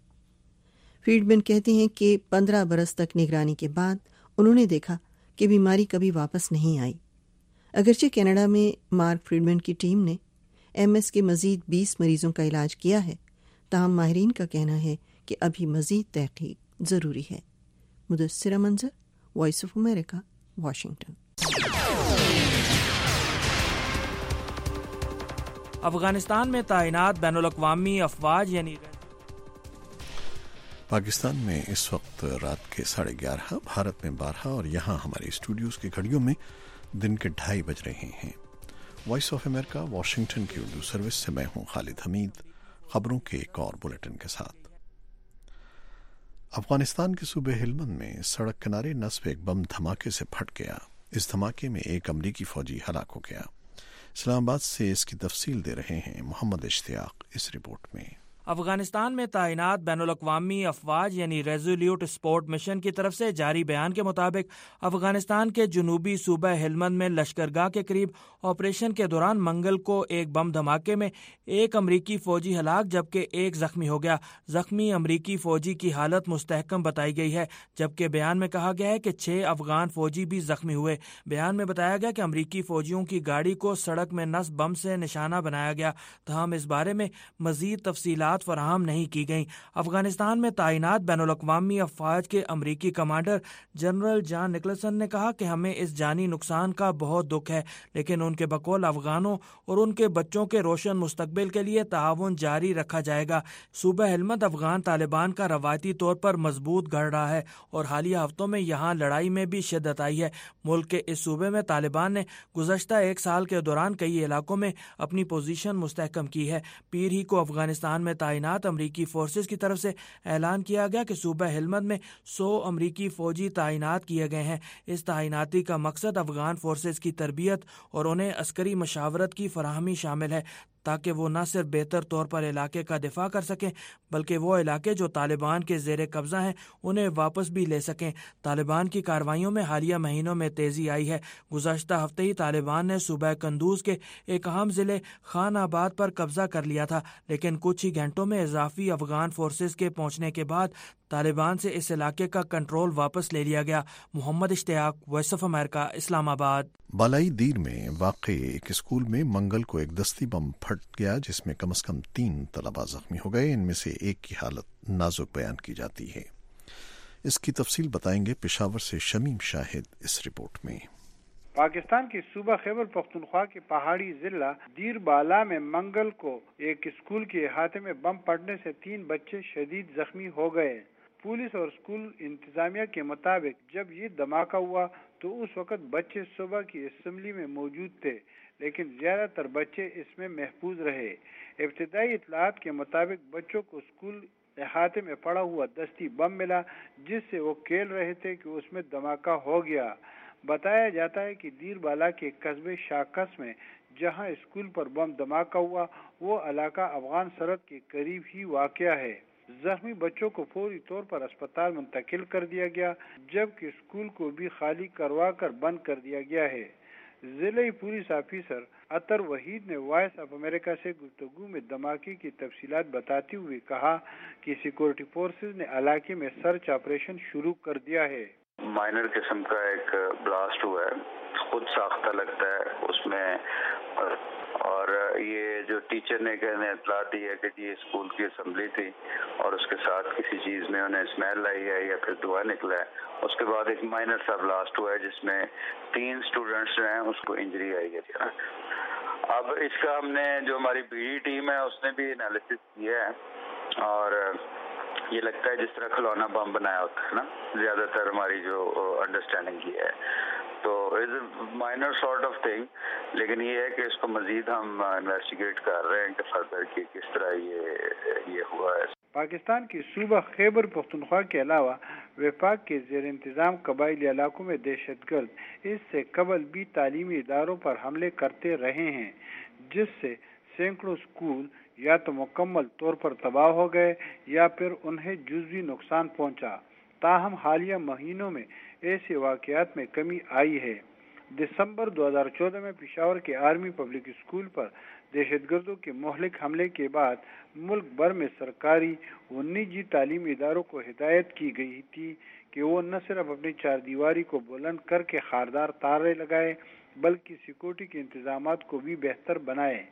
फ्रीडमैन कहते हैं कि 15 बरस तक निगरानी के बाद उन्होंने देखा कि बीमारी कभी वापस नहीं आई। अगरचे कनाडा में मार्क फ्रीडमैन की टीम ने MS کے مزید 20 مریضوں کا علاج کیا ہے، تاہم ماہرین کا کہنا ہے کہ ابھی مزید تحقیق ضروری ہے۔ Mudassira Manzar, voice of America, Washington. Afghanistan میں تعینات بین الاقوامی افواج یعنی پاکستان میں اس وقت رات کے 11:30، بھارت میں 12 اور یہاں ہمارے اسٹوڈیوز کی گھڑیوں میں دن کے 2:30 بج رہے ہیں۔ وائس آف امریکہ واشنگٹن کی اردو سروس سے میں ہوں خالد حمید، خبروں کے ایک اور بلیٹن کے ساتھ۔ افغانستان کے صوبے ہلمند میں سڑک کنارے نصب ایک بم دھماکے سے پھٹ گیا۔ اس دھماکے میں ایک امریکی فوجی ہلاک ہو گیا۔ اسلام آباد سے اس کی تفصیل دے رہے ہیں محمد اشتیاق اس رپورٹ میں۔ افغانستان میں تعینات بین الاقوامی افواج یعنی ریزولیوٹ سپورٹ مشن کی طرف سے جاری بیان کے مطابق افغانستان کے جنوبی صوبہ ہلمند میں لشکرگاہ کے قریب آپریشن کے دوران منگل کو ایک بم دھماکے میں ایک امریکی فوجی ہلاک جبکہ ایک زخمی ہو گیا۔ زخمی امریکی فوجی کی حالت مستحکم بتائی گئی ہے، جبکہ بیان میں کہا گیا ہے کہ 6 افغان فوجی بھی زخمی ہوئے۔ بیان میں بتایا گیا کہ امریکی فوجیوں کی گاڑی کو سڑک میں نصب بم سے نشانہ بنایا گیا، تاہم اس بارے میں مزید تفصیلات فراہم نہیں کی گئیں۔ افغانستان میں تعینات بین الاقوامی افواج کے امریکی کمانڈر جنرل جان نکلسن نے کہا کہ ہمیں اس جانی نقصان کا بہت دکھ ہے، لیکن ان کے بقول افغانوں اور ان کے بچوں کے روشن مستقبل کے لیے تعاون جاری رکھا جائے گا۔ صوبہ ہلمند افغان طالبان کا روایتی طور پر مضبوط گڑھ رہا ہے اور حالیہ ہفتوں میں یہاں لڑائی میں بھی شدت آئی ہے۔ ملک کے اس صوبے میں طالبان نے گزشتہ 1 سال کے دوران کئی علاقوں میں اپنی پوزیشن مستحکم کی ہے۔ پیر ہی کو افغانستان میں تعینات امریکی فورسز کی طرف سے اعلان کیا گیا کہ صوبہ ہلمند میں 100 امریکی فوجی تعینات کیے گئے ہیں۔ اس تعیناتی کا مقصد افغان فورسز کی تربیت اور انہیں عسکری مشاورت کی فراہمی شامل ہے تاکہ وہ نہ صرف بہتر طور پر علاقے کا دفاع کر سکیں بلکہ وہ علاقے جو طالبان کے زیر قبضہ ہیں انہیں واپس بھی لے سکیں۔ طالبان کی کارروائیوں میں حالیہ مہینوں میں تیزی آئی ہے۔ گزشتہ ہفتے ہی طالبان نے صوبہ قندوز کے ایک اہم ضلع خان آباد پر قبضہ کر لیا تھا، لیکن کچھ ہی گھنٹوں میں اضافی افغان فورسز کے پہنچنے کے بعد طالبان سے اس علاقے کا کنٹرول واپس لے لیا گیا۔ محمد اشتیاق، وائس آف امریکہ، اسلام آباد۔ بالائی دیر میں واقع ایک اسکول میں منگل کو ایک دستی بم پھٹ گیا جس میں کم از کم 3 طلباء زخمی ہو گئے، ان میں سے ایک کی حالت نازک بیان کی جاتی ہے۔ اس کی تفصیل بتائیں گے پشاور سے شمیم شاہد اس رپورٹ میں۔ پاکستان کی صوبہ خیبر پختونخوا کے پہاڑی ضلع دیر بالا میں منگل کو ایک اسکول کے احاطے میں بم پڑنے سے 3 بچے شدید زخمی ہو گئے۔ پولیس اور اسکول انتظامیہ کے مطابق جب یہ دھماکہ ہوا تو اس وقت بچے صبح کی اسمبلی میں موجود تھے، لیکن زیادہ تر بچے اس میں محفوظ رہے۔ ابتدائی اطلاعات کے مطابق بچوں کو اسکول احاطے میں پڑا ہوا دستی بم ملا جس سے وہ کھیل رہے تھے کہ اس میں دھماکہ ہو گیا۔ بتایا جاتا ہے کہ دیر بالا کے قصبے شاکس میں جہاں اسکول پر بم دھماکہ ہوا وہ علاقہ افغان سرحد کے قریب ہی واقع ہے۔ زخمی بچوں کو فوری طور پر اسپتال منتقل کر دیا گیا جبکہ اسکول کو بھی خالی کروا کر بند کر دیا گیا ہے۔ ضلعی پولیس آفیسر اطہر وحید نے وائس آف امریکہ سے گفتگو میں دھماکے کی تفصیلات بتاتے ہوئے کہا کہ سیکورٹی فورسز نے علاقے میں سرچ آپریشن شروع کر دیا ہے۔ مائنر قسم کا ایک بلاسٹ ہوا ہے، خود ساختہ لگتا ہے اس میں، اور یہ جو ٹیچر نے اطلاع دی ہے کہ یہ اسکول کی اسمبلی تھی اور اس کے ساتھ کسی چیز میں انہیں اسمیل آئی ہے یا پھر دھواں نکلا ہے۔ اس کے بعد ایک مائنر سا بلاسٹ ہوا ہے جس میں 3 اسٹوڈنٹس جو ہیں اس کو انجری آئی ہے۔ اب اس کا ہم نے جو ہماری بی ٹیم ہے اس نے بھی انالیسس کیا ہے اور یہ لگتا ہے جس طرح کھلونا بم بنایا ہوتا ہے نا، زیادہ تر ہماری جو انڈرسٹینڈنگ کی ہے، تو is a minor sort of thing, لیکن یہ ہے کہ اس کو مزید ہم انویسٹیگیٹ کر رہے ہیں کہ فردر کہ کس طرح یہ ہوا ہے۔ پاکستان کی صوبہ خیبر پختونخوا کے علاوہ وفاق کے زیر انتظام قبائلی علاقوں میں دہشت گرد اس سے قبل بھی تعلیمی اداروں پر حملے کرتے رہے ہیں جس سے سینکڑوں اسکول یا تو مکمل طور پر تباہ ہو گئے یا پھر انہیں جزوی نقصان پہنچا۔ تاہم حالیہ مہینوں میں ایسے واقعات میں کمی آئی ہے۔ دسمبر 2014 میں پشاور کے آرمی پبلک اسکول پر دہشت گردوں کے مہلک حملے کے بعد ملک بھر میں سرکاری و نجی تعلیمی اداروں کو ہدایت کی گئی تھی کہ وہ نہ صرف اپنی 4 دیواری کو بلند کر کے خاردار تارے لگائے بلکہ سیکورٹی کے انتظامات کو بھی بہتر بنائے۔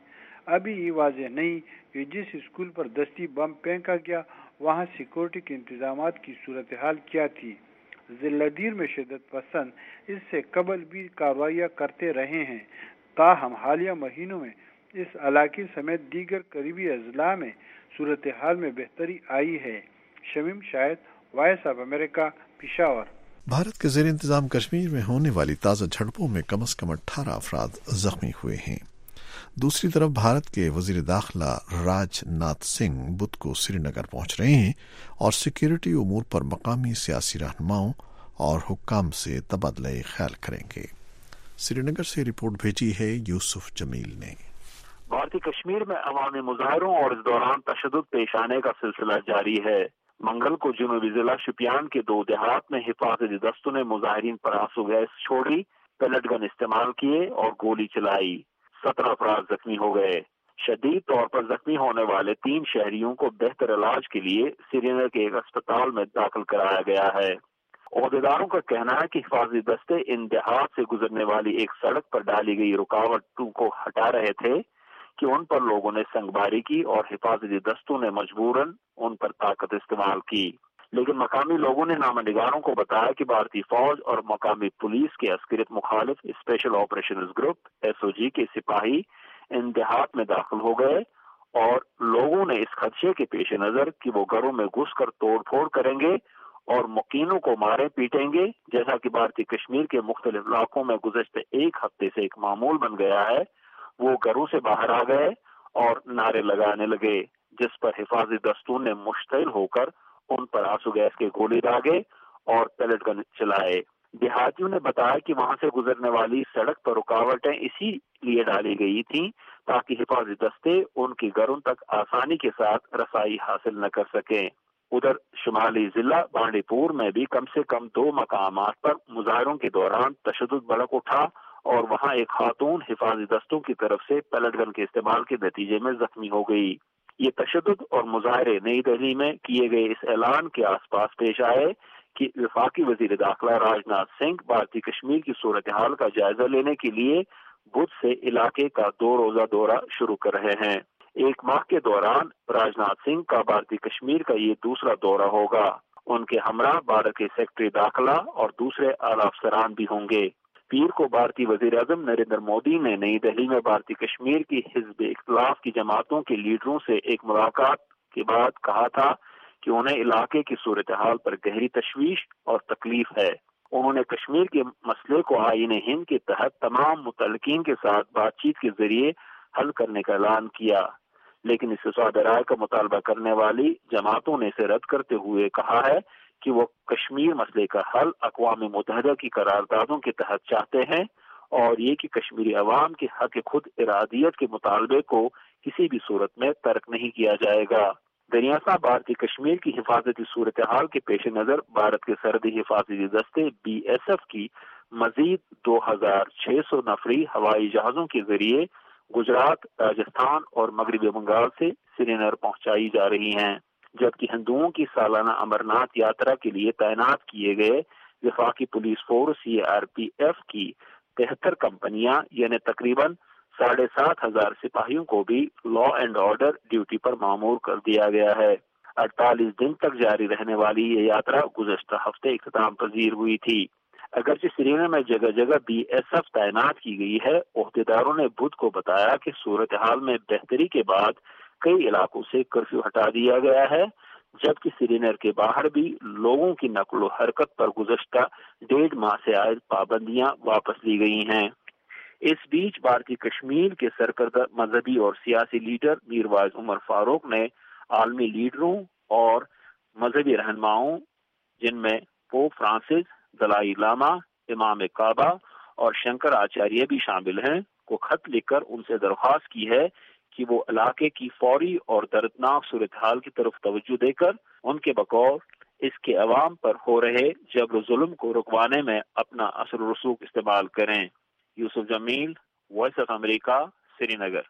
ابھی یہ واضح نہیں کہ جس اسکول پر دستی بم پھینکا گیا وہاں سیکورٹی کے انتظامات کی صورتحال کیا تھی۔ ضلع دیر میں شدت پسند اس سے قبل بھی کارروائیاں کرتے رہے ہیں، تاہم حالیہ مہینوں میں اس علاقے سمیت دیگر قریبی اضلاع میں صورتحال میں بہتری آئی ہے۔ Shamim Shahid, voice of America, Peshawar. Bharat کے زیر انتظام کشمیر میں ہونے والی تازہ جھڑپوں میں کم از کم 18 افراد زخمی ہوئے ہیں۔ دوسری طرف بھارت کے وزیر داخلہ راج ناتھ سنگھ بدھ کو سری نگر پہنچ رہے ہیں اور سیکیورٹی امور پر مقامی سیاسی رہنماؤں اور حکام سے تبادلہ خیال کریں گے۔ سری نگر سے رپورٹ بھیجی ہے یوسف جمیل نے۔ بھارتی کشمیر میں عوامی مظاہروں اور اس دوران تشدد پیش آنے کا سلسلہ جاری ہے۔ منگل کو جنوبی ضلع شوپیان کے 2 دیہات میں حفاظتی دستوں نے مظاہرین پر آنسو گیس چھوڑی، پیلٹ گن استعمال کیے اور گولی چلائی۔ 17 افراد زخمی ہو گئے۔ شدید طور پر زخمی ہونے والے 3 شہریوں کو بہتر علاج کے لیے سری نگر کے ایک اسپتال میں داخل کرایا گیا ہے۔ عہدیداروں کا کہنا ہے کہ حفاظتی دستے ان دیہات سے گزرنے والی ایک سڑک پر ڈالی گئی رکاوٹوں کو ہٹا رہے تھے کہ ان پر لوگوں نے سنگ باری کی اور حفاظتی دستوں نے مجبوراً ان پر طاقت استعمال کی، لیکن مقامی لوگوں نے نامہ نگاروں کو بتایا کہ بھارتی فوج اور مقامی پولیس کے عسکریت مخالف اسپیشل آپریشنز گروپ SOG کے سپاہی ان دیہات میں داخل ہو گئے اور لوگوں نے اس خدشے کے پیش نظر کہ وہ گھروں میں گھس کر توڑ پھوڑ کریں گے اور مقیموں کو مارے پیٹیں گے، جیسا کہ بھارتی کشمیر کے مختلف علاقوں میں گزشتہ ایک ہفتے سے ایک معمول بن گیا ہے، وہ گھروں سے باہر آ گئے اور نعرے لگانے لگے، جس پر حفاظتی دستوں نے مشتعل ہو کر ان پر آنسو گیس کے گولے داغے اور پیلٹ گن چلائے۔ دیہاتیوں نے بتایا کہ وہاں سے گزرنے والی سڑک پر رکاوٹیں اسی لیے ڈالی گئی تھیں تاکہ حفاظتی دستے ان کے گھروں تک آسانی کے ساتھ رسائی حاصل نہ کر سکیں۔ ادھر شمالی ضلع بانڈی پور میں بھی کم سے کم 2 مقامات پر مظاہروں کے دوران تشدد بھڑک اٹھا اور وہاں ایک خاتون حفاظتی دستوں کی طرف سے پیلٹ گن کے استعمال کے نتیجے میں زخمی ہو گئی۔ یہ تشدد اور مظاہرے نئی دہلی میں کیے گئے اس اعلان کے آس پاس پیش آئے کہ وفاقی وزیر داخلہ راج ناتھ سنگھ بھارتی کشمیر کی صورتحال کا جائزہ لینے کے لیے بدھ سے علاقے کا 2 روزہ دورہ شروع کر رہے ہیں۔ 1 ماہ کے دوران راج ناتھ سنگھ کا بھارتی کشمیر کا یہ دوسرا دورہ ہوگا۔ ان کے ہمراہ بھارت کے سیکرٹری داخلہ اور دوسرے اعلیٰ افسران بھی ہوں گے۔ پیر کو بھارتی وزیر اعظم نریندر مودی نے نئی دہلی میں بھارتی کشمیر کی حزب اختلاف کی جماعتوں کے لیڈروں سے ایک ملاقات کے بعد کہا تھا کہ انہیں علاقے کی صورتحال پر گہری تشویش اور تکلیف ہے۔ انہوں نے کشمیر کے مسئلے کو آئین ہند کے تحت تمام متعلقین کے ساتھ بات چیت کے ذریعے حل کرنے کا اعلان کیا، لیکن اس سے سادہ رائے کا مطالبہ کرنے والی جماعتوں نے اسے رد کرتے ہوئے کہا ہے کہ وہ کشمیر مسئلے کا حل اقوام متحدہ کی قراردادوں کے تحت چاہتے ہیں اور یہ کہ کشمیری عوام کے حق خود ارادیت کے مطالبے کو کسی بھی صورت میں ترک نہیں کیا جائے گا۔ دریاسا بھارتی کشمیر کی حفاظتی صورتحال کے پیش نظر بھارت کے سرحدی حفاظتی دستے BSF کی مزید 2600 نفری ہوائی جہازوں کے ذریعے گجرات، راجستھان اور مغربی بنگال سے سری نگر پہنچائی جا رہی ہیں، جبکہ ہندوؤں کی سالانہ امرناتھ یاترا کے لیے تعینات کیے گئے وفاقی پولیس فورس CRPF کی 73 کمپنیاں یعنی تقریباً 7,500 سپاہیوں کو بھی لا اینڈ آرڈر ڈیوٹی پر مامور کر دیا گیا ہے۔ 48 دن تک جاری رہنے والی یہ یاترا گزشتہ ہفتے اختتام پذیر ہوئی تھی۔ اگرچہ سری نگر میں جگہ جگہ BSF تعینات کی گئی ہے، عہدیداروں نے بدھ کو بتایا کہ صورتحال میں بہتری کے بعد کئی علاقوں سے کرفیو ہٹا دیا گیا ہے، جبکہ سری نگر کے باہر بھی لوگوں کی نقل و حرکت پر گزشتہ 1.5 ماہ سے عائد پابندیاں واپس لی گئی ہیں۔ اس بیچ بھارتی کشمیر کے سرکردہ مذہبی اور سیاسی لیڈر میر واعظ عمر فاروق نے عالمی لیڈروں اور مذہبی رہنماؤں جن میں پوپ فرانسس، دلائی لاما، امام کعبہ اور شنکر آچاریہ بھی شامل ہیں کو خط لکھ کر ان سے درخواست کی ہے کہ وہ علاقے کی فوری اور دردناک صورتحال کی طرف توجہ دے کر ان کے بقول اس کے عوام پر ہو رہے جبر و ظلم کو رکوانے میں اپنا اثر و رسوخ استعمال کریں۔ Yusuf Jamil, voice of America, Srinagar.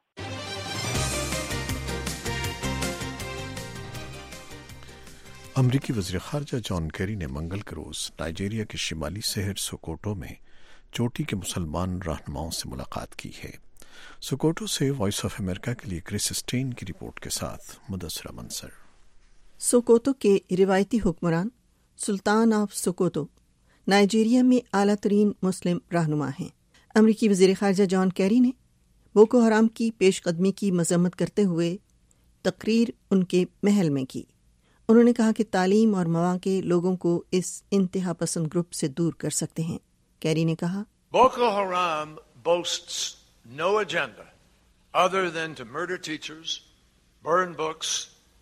امریکی وزیر خارجہ جان کیری نے منگل کے روز نائجیریا کے شمالی شہر سوکوٹو میں چوٹی کے مسلمان رہنماؤں سے ملاقات کی ہے۔ سکوٹو سے وائس آف امریکہ کے لیے کرس اسٹین کی رپورٹ کے ساتھ مدثرہ منصر۔ سکوتو کے روایتی حکمران سلطان آف سکوتو نائجیریا میں اعلیٰ ترین مسلم رہنما ہیں۔ امریکی وزیر خارجہ جان کیری نے بوکو حرام کی پیش قدمی کی مذمت کرتے ہوئے تقریر ان کے محل میں کی۔ انہوں نے کہا کہ تعلیم اور مواقع لوگوں کو اس انتہا پسند گروپ سے دور کر سکتے ہیں۔ کیری نے کہا Boko Haram boasts no agenda other than to murder teachers, burn books,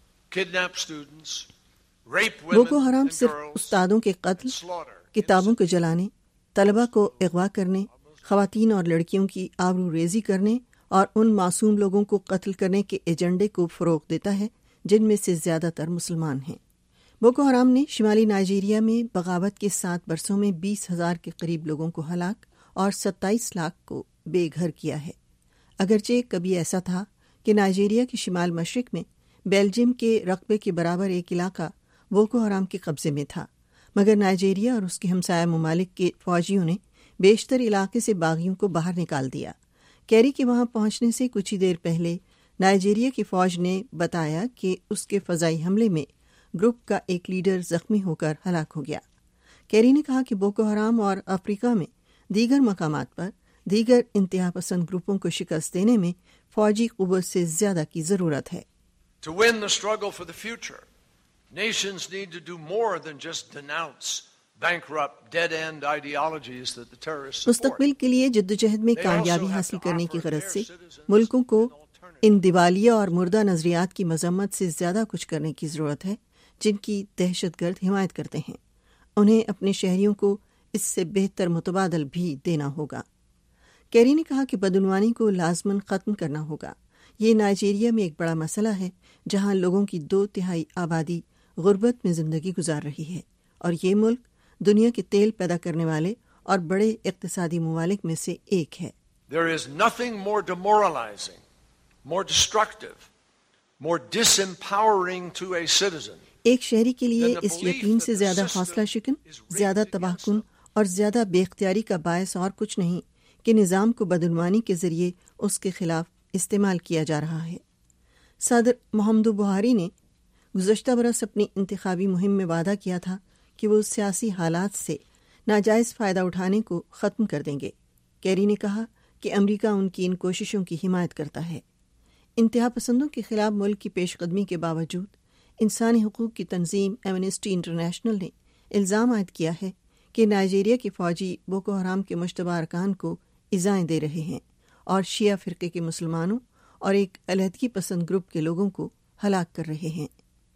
kidnap students, rape women Boko Haram صرف استادوں کے قتل، کتابوں کو جلانے، طلبہ کو اغوا کرنے، خواتین اور لڑکیوں کی آبرو ریزی کرنے اور ان معصوم لوگوں کو قتل کرنے کے ایجنڈے کو فروغ دیتا ہے جن میں سے زیادہ تر مسلمان ہیں۔ بوکو حرام نے شمالی نائجیریا میں بغاوت کے 7 برسوں میں 20,000 کے قریب لوگوں کو ہلاک اور 27 لاکھ کو بے گھر کیا ہے۔ اگرچہ کبھی ایسا تھا کہ نائجیریا کے شمال مشرق میں بیلجیم کے رقبے کے برابر ایک علاقہ بوکو حرام کے قبضے میں تھا، مگر نائجیریا اور اس کے ہمسایہ ممالک کے فوجیوں نے بیشتر علاقے سے باغیوں کو باہر نکال دیا۔ کیری کے وہاں پہنچنے سے کچھ ہی دیر پہلے نائجیریا کی فوج نے بتایا کہ اس کے فضائی حملے میں گروپ کا ایک لیڈر زخمی ہو کر ہلاک ہو گیا۔ کیری نے کہا کہ بوکو حرام اور افریقہ میں دیگر مقامات پر دیگر انتہا پسند گروپوں کو شکست دینے میں فوجی قوت سے زیادہ کی ضرورت ہے۔ To win the struggle for the future, nations need to do more than just denounce bankrupt, dead-end ideologies that the terrorists support. مستقبل کے لیے جدوجہد میں کامیابی حاصل کرنے کی غرض سے ملکوں کو ان دیوالیہ اور مردہ نظریات کی مذمت سے زیادہ کچھ کرنے کی ضرورت ہے جن کی دہشت گرد حمایت کرتے ہیں۔ انہیں اپنے شہریوں کو اس سے بہتر متبادل بھی دینا ہوگا۔ کیری نے کہا کہ بدعنوانی کو لازماً ختم کرنا ہوگا۔ یہ نائجیریا میں ایک بڑا مسئلہ ہے جہاں لوگوں کی 2/3 آبادی غربت میں زندگی گزار رہی ہے، اور یہ ملک دنیا کے تیل پیدا کرنے والے اور بڑے اقتصادی ممالک میں سے ایک ہے۔ There is nothing more demoralizing, more destructive, more disempowering to a citizen. ایک شہری کے لیے اس یقین سے زیادہ حوصلہ شکن، زیادہ تباہ کن اور زیادہ بے اختیاری کا باعث اور کچھ نہیں کہ نظام کو بدعنوانی کے ذریعے اس کے خلاف استعمال کیا جا رہا ہے۔ صدر محمد بحاری نے گزشتہ برس اپنی انتخابی مہم میں وعدہ کیا تھا کہ وہ سیاسی حالات سے ناجائز فائدہ اٹھانے کو ختم کر دیں گے۔ کیری نے کہا کہ امریکہ ان کی ان کوششوں کی حمایت کرتا ہے۔ انتہا پسندوں کے خلاف ملک کی پیش قدمی کے باوجود انسانی حقوق کی تنظیم ایمنسٹی انٹرنیشنل نے الزام عائد کیا ہے کہ نائجیریا کے فوجی بوکو حرام کے مشتبہ ارکان کو ایذائیں دے رہے ہیں اور شیعہ فرقے کے مسلمانوں اور ایک علیحدگی پسند گروپ کے لوگوں کو ہلاک کر رہے ہیں۔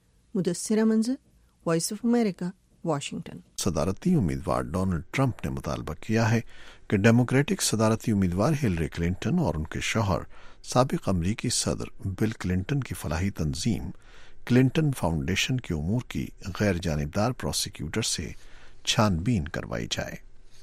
مدثرہ Manzar, voice of America, Washington. صدارتی امیدوار ڈونلڈ ٹرمپ نے مطالبہ کیا ہے کہ ڈیموکریٹک صدارتی امیدوار ہلری کلنٹن اور ان کے شوہر سابق امریکی صدر بل کلنٹن کی فلاحی تنظیم کلنٹن فاؤنڈیشن کے امور کی غیر جانبدار پروسیکیوٹر سے چھان بین کروائی جائے۔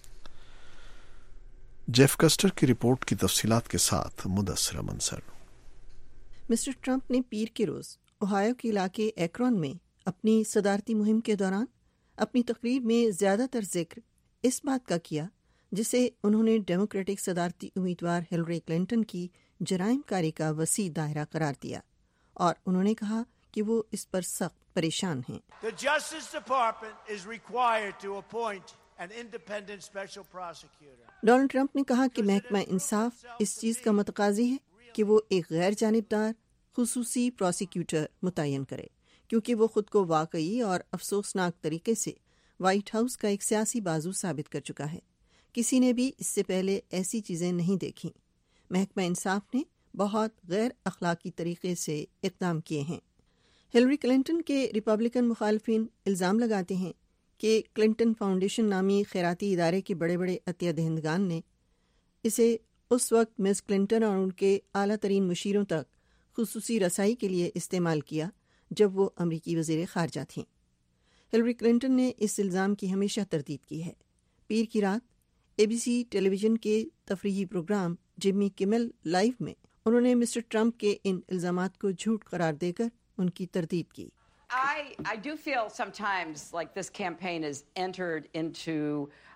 جیف کسٹر کی رپورٹ کی تفصیلات کے ساتھ مدثرہ منصر۔ مسٹر ٹرمپ نے پیر کے روز اوہایو کے علاقے ایکرون میں اپنی صدارتی مہم کے دوران اپنی تقریر میں زیادہ تر ذکر اس بات کا کیا جسے انہوں نے ڈیموکریٹک صدارتی امیدوار ہلری کلنٹن کی جرائم کاری کا وسیع دائرہ قرار دیا، اور انہوں نے کہا کہ وہ اس پر سخت پریشان ہیں۔ The Justice Department is required to appoint an independent special prosecutor. Donald Trump نے کہا کہ محکمہ انصاف اس چیز کا متقاضی ہے کہ وہ ایک غیر جانبدار خصوصی پروسیکیوٹر متعین کرے، کیونکہ وہ خود کو واقعی اور افسوسناک طریقے سے وائٹ ہاؤس کا ایک سیاسی بازو ثابت کر چکا ہے۔ کسی نے بھی اس سے پہلے ایسی چیزیں نہیں دیکھیں۔ محکمہ انصاف نے بہت غیر اخلاقی طریقے سے اقدام کیے ہیں۔ ہلری کلنٹن کے ریپبلکن مخالفین الزام لگاتے ہیں کہ کلنٹن فاؤنڈیشن نامی خیراتی ادارے کے بڑے بڑے عطیہ دہندگان نے اسے اس وقت مس کلنٹن اور ان کے اعلیٰ ترین مشیروں تک خصوصی رسائی کے لیے استعمال کیا جب وہ امریکی وزیر خارجہ تھیں۔ ہلری کلنٹن نے اس الزام کی ہمیشہ تردید کی ہے۔ پیر کی رات ABC ٹیلی ویژن کے تفریحی پروگرام جمی کیمل لائیو میں انہوں نے مسٹر ٹرمپ کے ان الزامات کو جھوٹ قرار دے کر ان کی تردید کی۔ I do feel sometimes like this campaign has entered into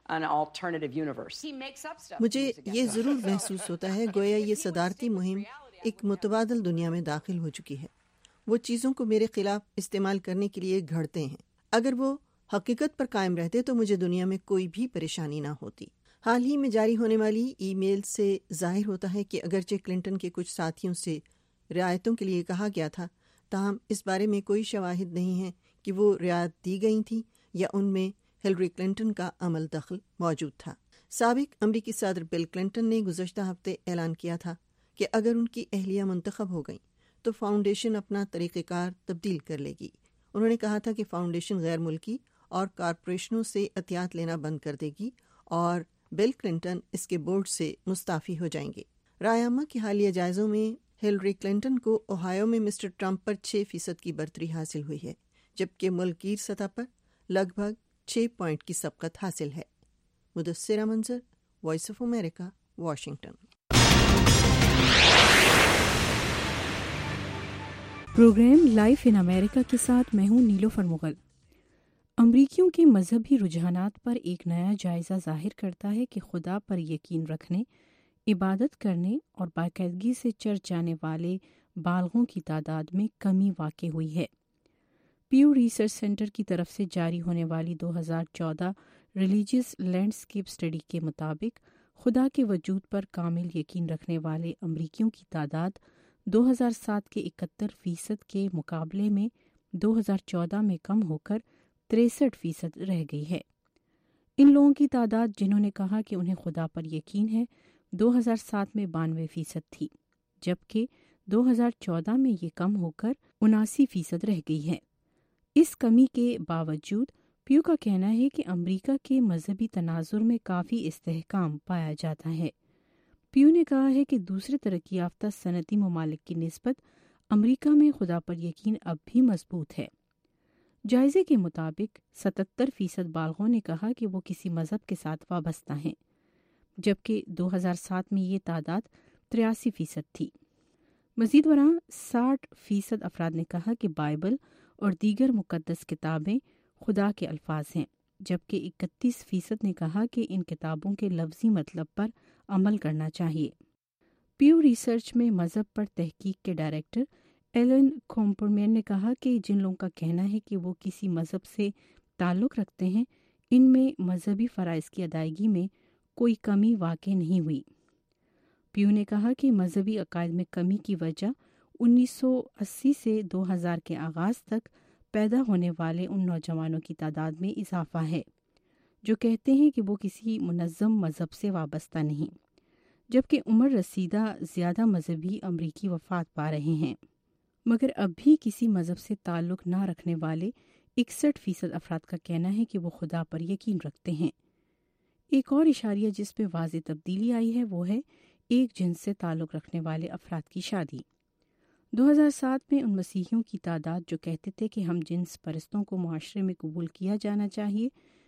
an alternative universe. مجھے یہ ضرور محسوس ہوتا ہے گویا یہ صدارتی مہم ایک متبادل دنیا میں داخل ہو چکی ہے. وہ چیزوں کو میرے خلاف استعمال کرنے کے لیے گھڑتے ہیں. اگر وہ حقیقت پر قائم رہتے تو مجھے دنیا میں کوئی بھی پریشانی نہ ہوتی. حال ہی میں جاری ہونے والی ای میل سے ظاہر ہوتا ہے کہ اگرچہ کلنٹن کے کچھ ساتھیوں سے رعایتوں کے لیے کہا گیا تھا، تاہم اس بارے میں کوئی شواہد نہیں ہے کہ وہ رعایت دی گئی تھیں یا ان میں ہلری کلنٹن کا عمل دخل موجود تھا. سابق امریکی صدر بل کلنٹن نے گزشتہ ہفتے اعلان کیا تھا کہ اگر ان کی اہلیہ منتخب ہو گئی تو فاؤنڈیشن اپنا طریقہ کار تبدیل کر لے گی. انہوں نے کہا تھا کہ فاؤنڈیشن غیر ملکی اور کارپوریشنوں سے عطیات لینا بند کر دے گی اور بل کلنٹن اس کے بورڈ سے مستعفی ہو جائیں گے. رائے عامہ کے حالیہ جائزوں میں ہلری کلنٹن کو اوہایو میں مسٹر ٹرمپ پر 6% کی برتری حاصل ہوئی ہے، جبکہ ملک گیر سطح پر لگ بھگ 6 پوائنٹ کی سبقت حاصل ہے. Mudassira Manzar, voice of America, Washington. Program life in America کے ساتھ میں ہوں نیلوفر مغل. امریکیوں کے مذہبی رجحانات پر ایک نیا جائزہ ظاہر کرتا ہے کہ خدا پر یقین رکھنے، عبادت کرنے اور باقاعدگی سے چرچ جانے والے بالغوں کی تعداد میں کمی واقع ہوئی ہے. پیو ریسرچ سینٹر کی طرف سے جاری ہونے والی 2014 ریلیجیس لینڈسکیپ اسٹڈی کے مطابق خدا کے وجود پر کامل یقین رکھنے والے امریکیوں کی تعداد 2007 کے 71% کے مقابلے میں 2014 میں کم ہو کر 63% رہ گئی ہے. ان لوگوں کی تعداد جنہوں نے کہا کہ انہیں خدا پر یقین ہے 2007 میں 92% تھی، جبکہ 2014 میں یہ کم ہو کر 79% رہ گئی ہے. اس کمی کے باوجود پیو کا کہنا ہے کہ امریکہ کے مذہبی تناظر میں کافی استحکام پایا جاتا ہے. پیو نے کہا ہے کہ دوسرے ترقی یافتہ صنعتی ممالک کی نسبت امریکہ میں خدا پر یقین اب بھی مضبوط ہے. جائزے کے مطابق 77% بالغوں نے کہا کہ وہ کسی مذہب کے ساتھ وابستہ ہیں، جبکہ 2007 میں یہ تعداد 83% تھی. مزید برآں 60% افراد نے کہا کہ بائبل اور دیگر مقدس کتابیں خدا کے الفاظ ہیں، جبکہ 31% نے کہا کہ ان کتابوں کے لفظی مطلب پر عمل کرنا چاہیے. پیو ریسرچ میں مذہب پر تحقیق کے ڈائریکٹر ایلن کومپرمین نے کہا کہ جن لوگوں کا کہنا ہے کہ وہ کسی مذہب سے تعلق رکھتے ہیں، ان میں مذہبی فرائض کی ادائیگی میں کوئی کمی واقع نہیں ہوئی. پیو نے کہا کہ مذہبی عقائد میں کمی کی وجہ 1980 سے 2000 کے آغاز تک پیدا ہونے والے ان نوجوانوں کی تعداد میں اضافہ ہے جو کہتے ہیں کہ وہ کسی منظم مذہب سے وابستہ نہیں، جبکہ عمر رسیدہ زیادہ مذہبی امریکی وفات پا رہے ہیں. مگر اب بھی کسی مذہب سے تعلق نہ رکھنے والے 61% افراد کا کہنا ہے کہ وہ خدا پر یقین رکھتے ہیں. ایک اور اشاریہ جس پہ واضح تبدیلی آئی ہے وہ ہے ایک جنس سے تعلق رکھنے والے افراد کی شادی. 2007 میں ان مسیحیوں کی تعداد جو کہتے تھے کہ ہم جنس پرستوں کو معاشرے میں قبول کیا جانا چاہیے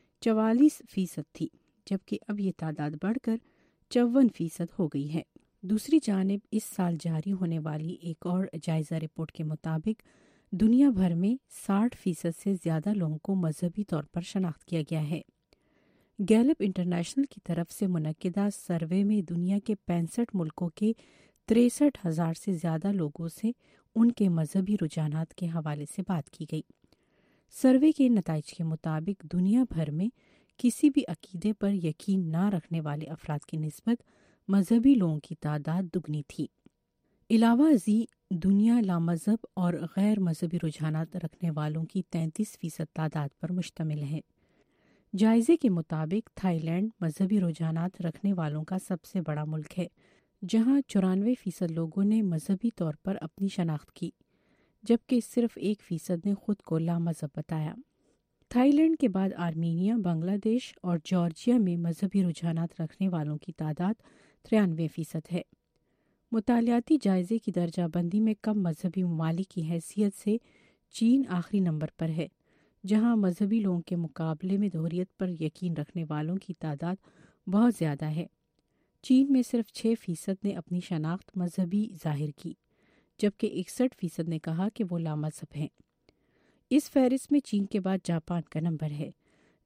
44% تھی، جبکہ اب یہ تعداد بڑھ کر 54% ہو گئی ہے. دوسری جانب اس سال جاری ہونے والی ایک اور جائزہ رپورٹ کے مطابق دنیا بھر میں 60% سے زیادہ لوگوں کو مذہبی طور پر شناخت کیا گیا ہے. گیلپ انٹرنیشنل کی طرف سے منعقدہ سروے میں دنیا کے 65 ملکوں کے 63,000 سے زیادہ لوگوں سے ان کے مذہبی رجحانات کے حوالے سے بات کی گئی. سروے کے نتائج کے مطابق دنیا بھر میں کسی بھی عقیدے پر یقین نہ رکھنے والے افراد کی نسبت مذہبی لوگوں کی تعداد دگنی تھی. علاوہ ازیں دنیا لامذہب اور غیر مذہبی رجحانات رکھنے والوں کی 33% تعداد پر مشتمل ہے. جائزے کے مطابق تھائی لینڈ مذہبی رجحانات رکھنے والوں کا سب سے بڑا ملک ہے، جہاں 94% لوگوں نے مذہبی طور پر اپنی شناخت کی، جبکہ صرف 1% نے خود کو لامذہب بتایا. تھائی لینڈ کے بعد آرمینیا، بنگلہ دیش اور جارجیا میں مذہبی رجحانات رکھنے والوں کی تعداد 93% ہے. مطالعاتی جائزے کی درجہ بندی میں کم مذہبی ممالک کی حیثیت سے چین آخری نمبر پر ہے، جہاں مذہبی لوگوں کے مقابلے میں دوہریت پر یقین رکھنے والوں کی تعداد بہت زیادہ ہے. چین میں صرف 6% نے اپنی شناخت مذہبی ظاہر کی، جبکہ 61% نے کہا کہ وہ لامذہب ہیں. اس فہرست میں چین کے بعد جاپان کا نمبر ہے،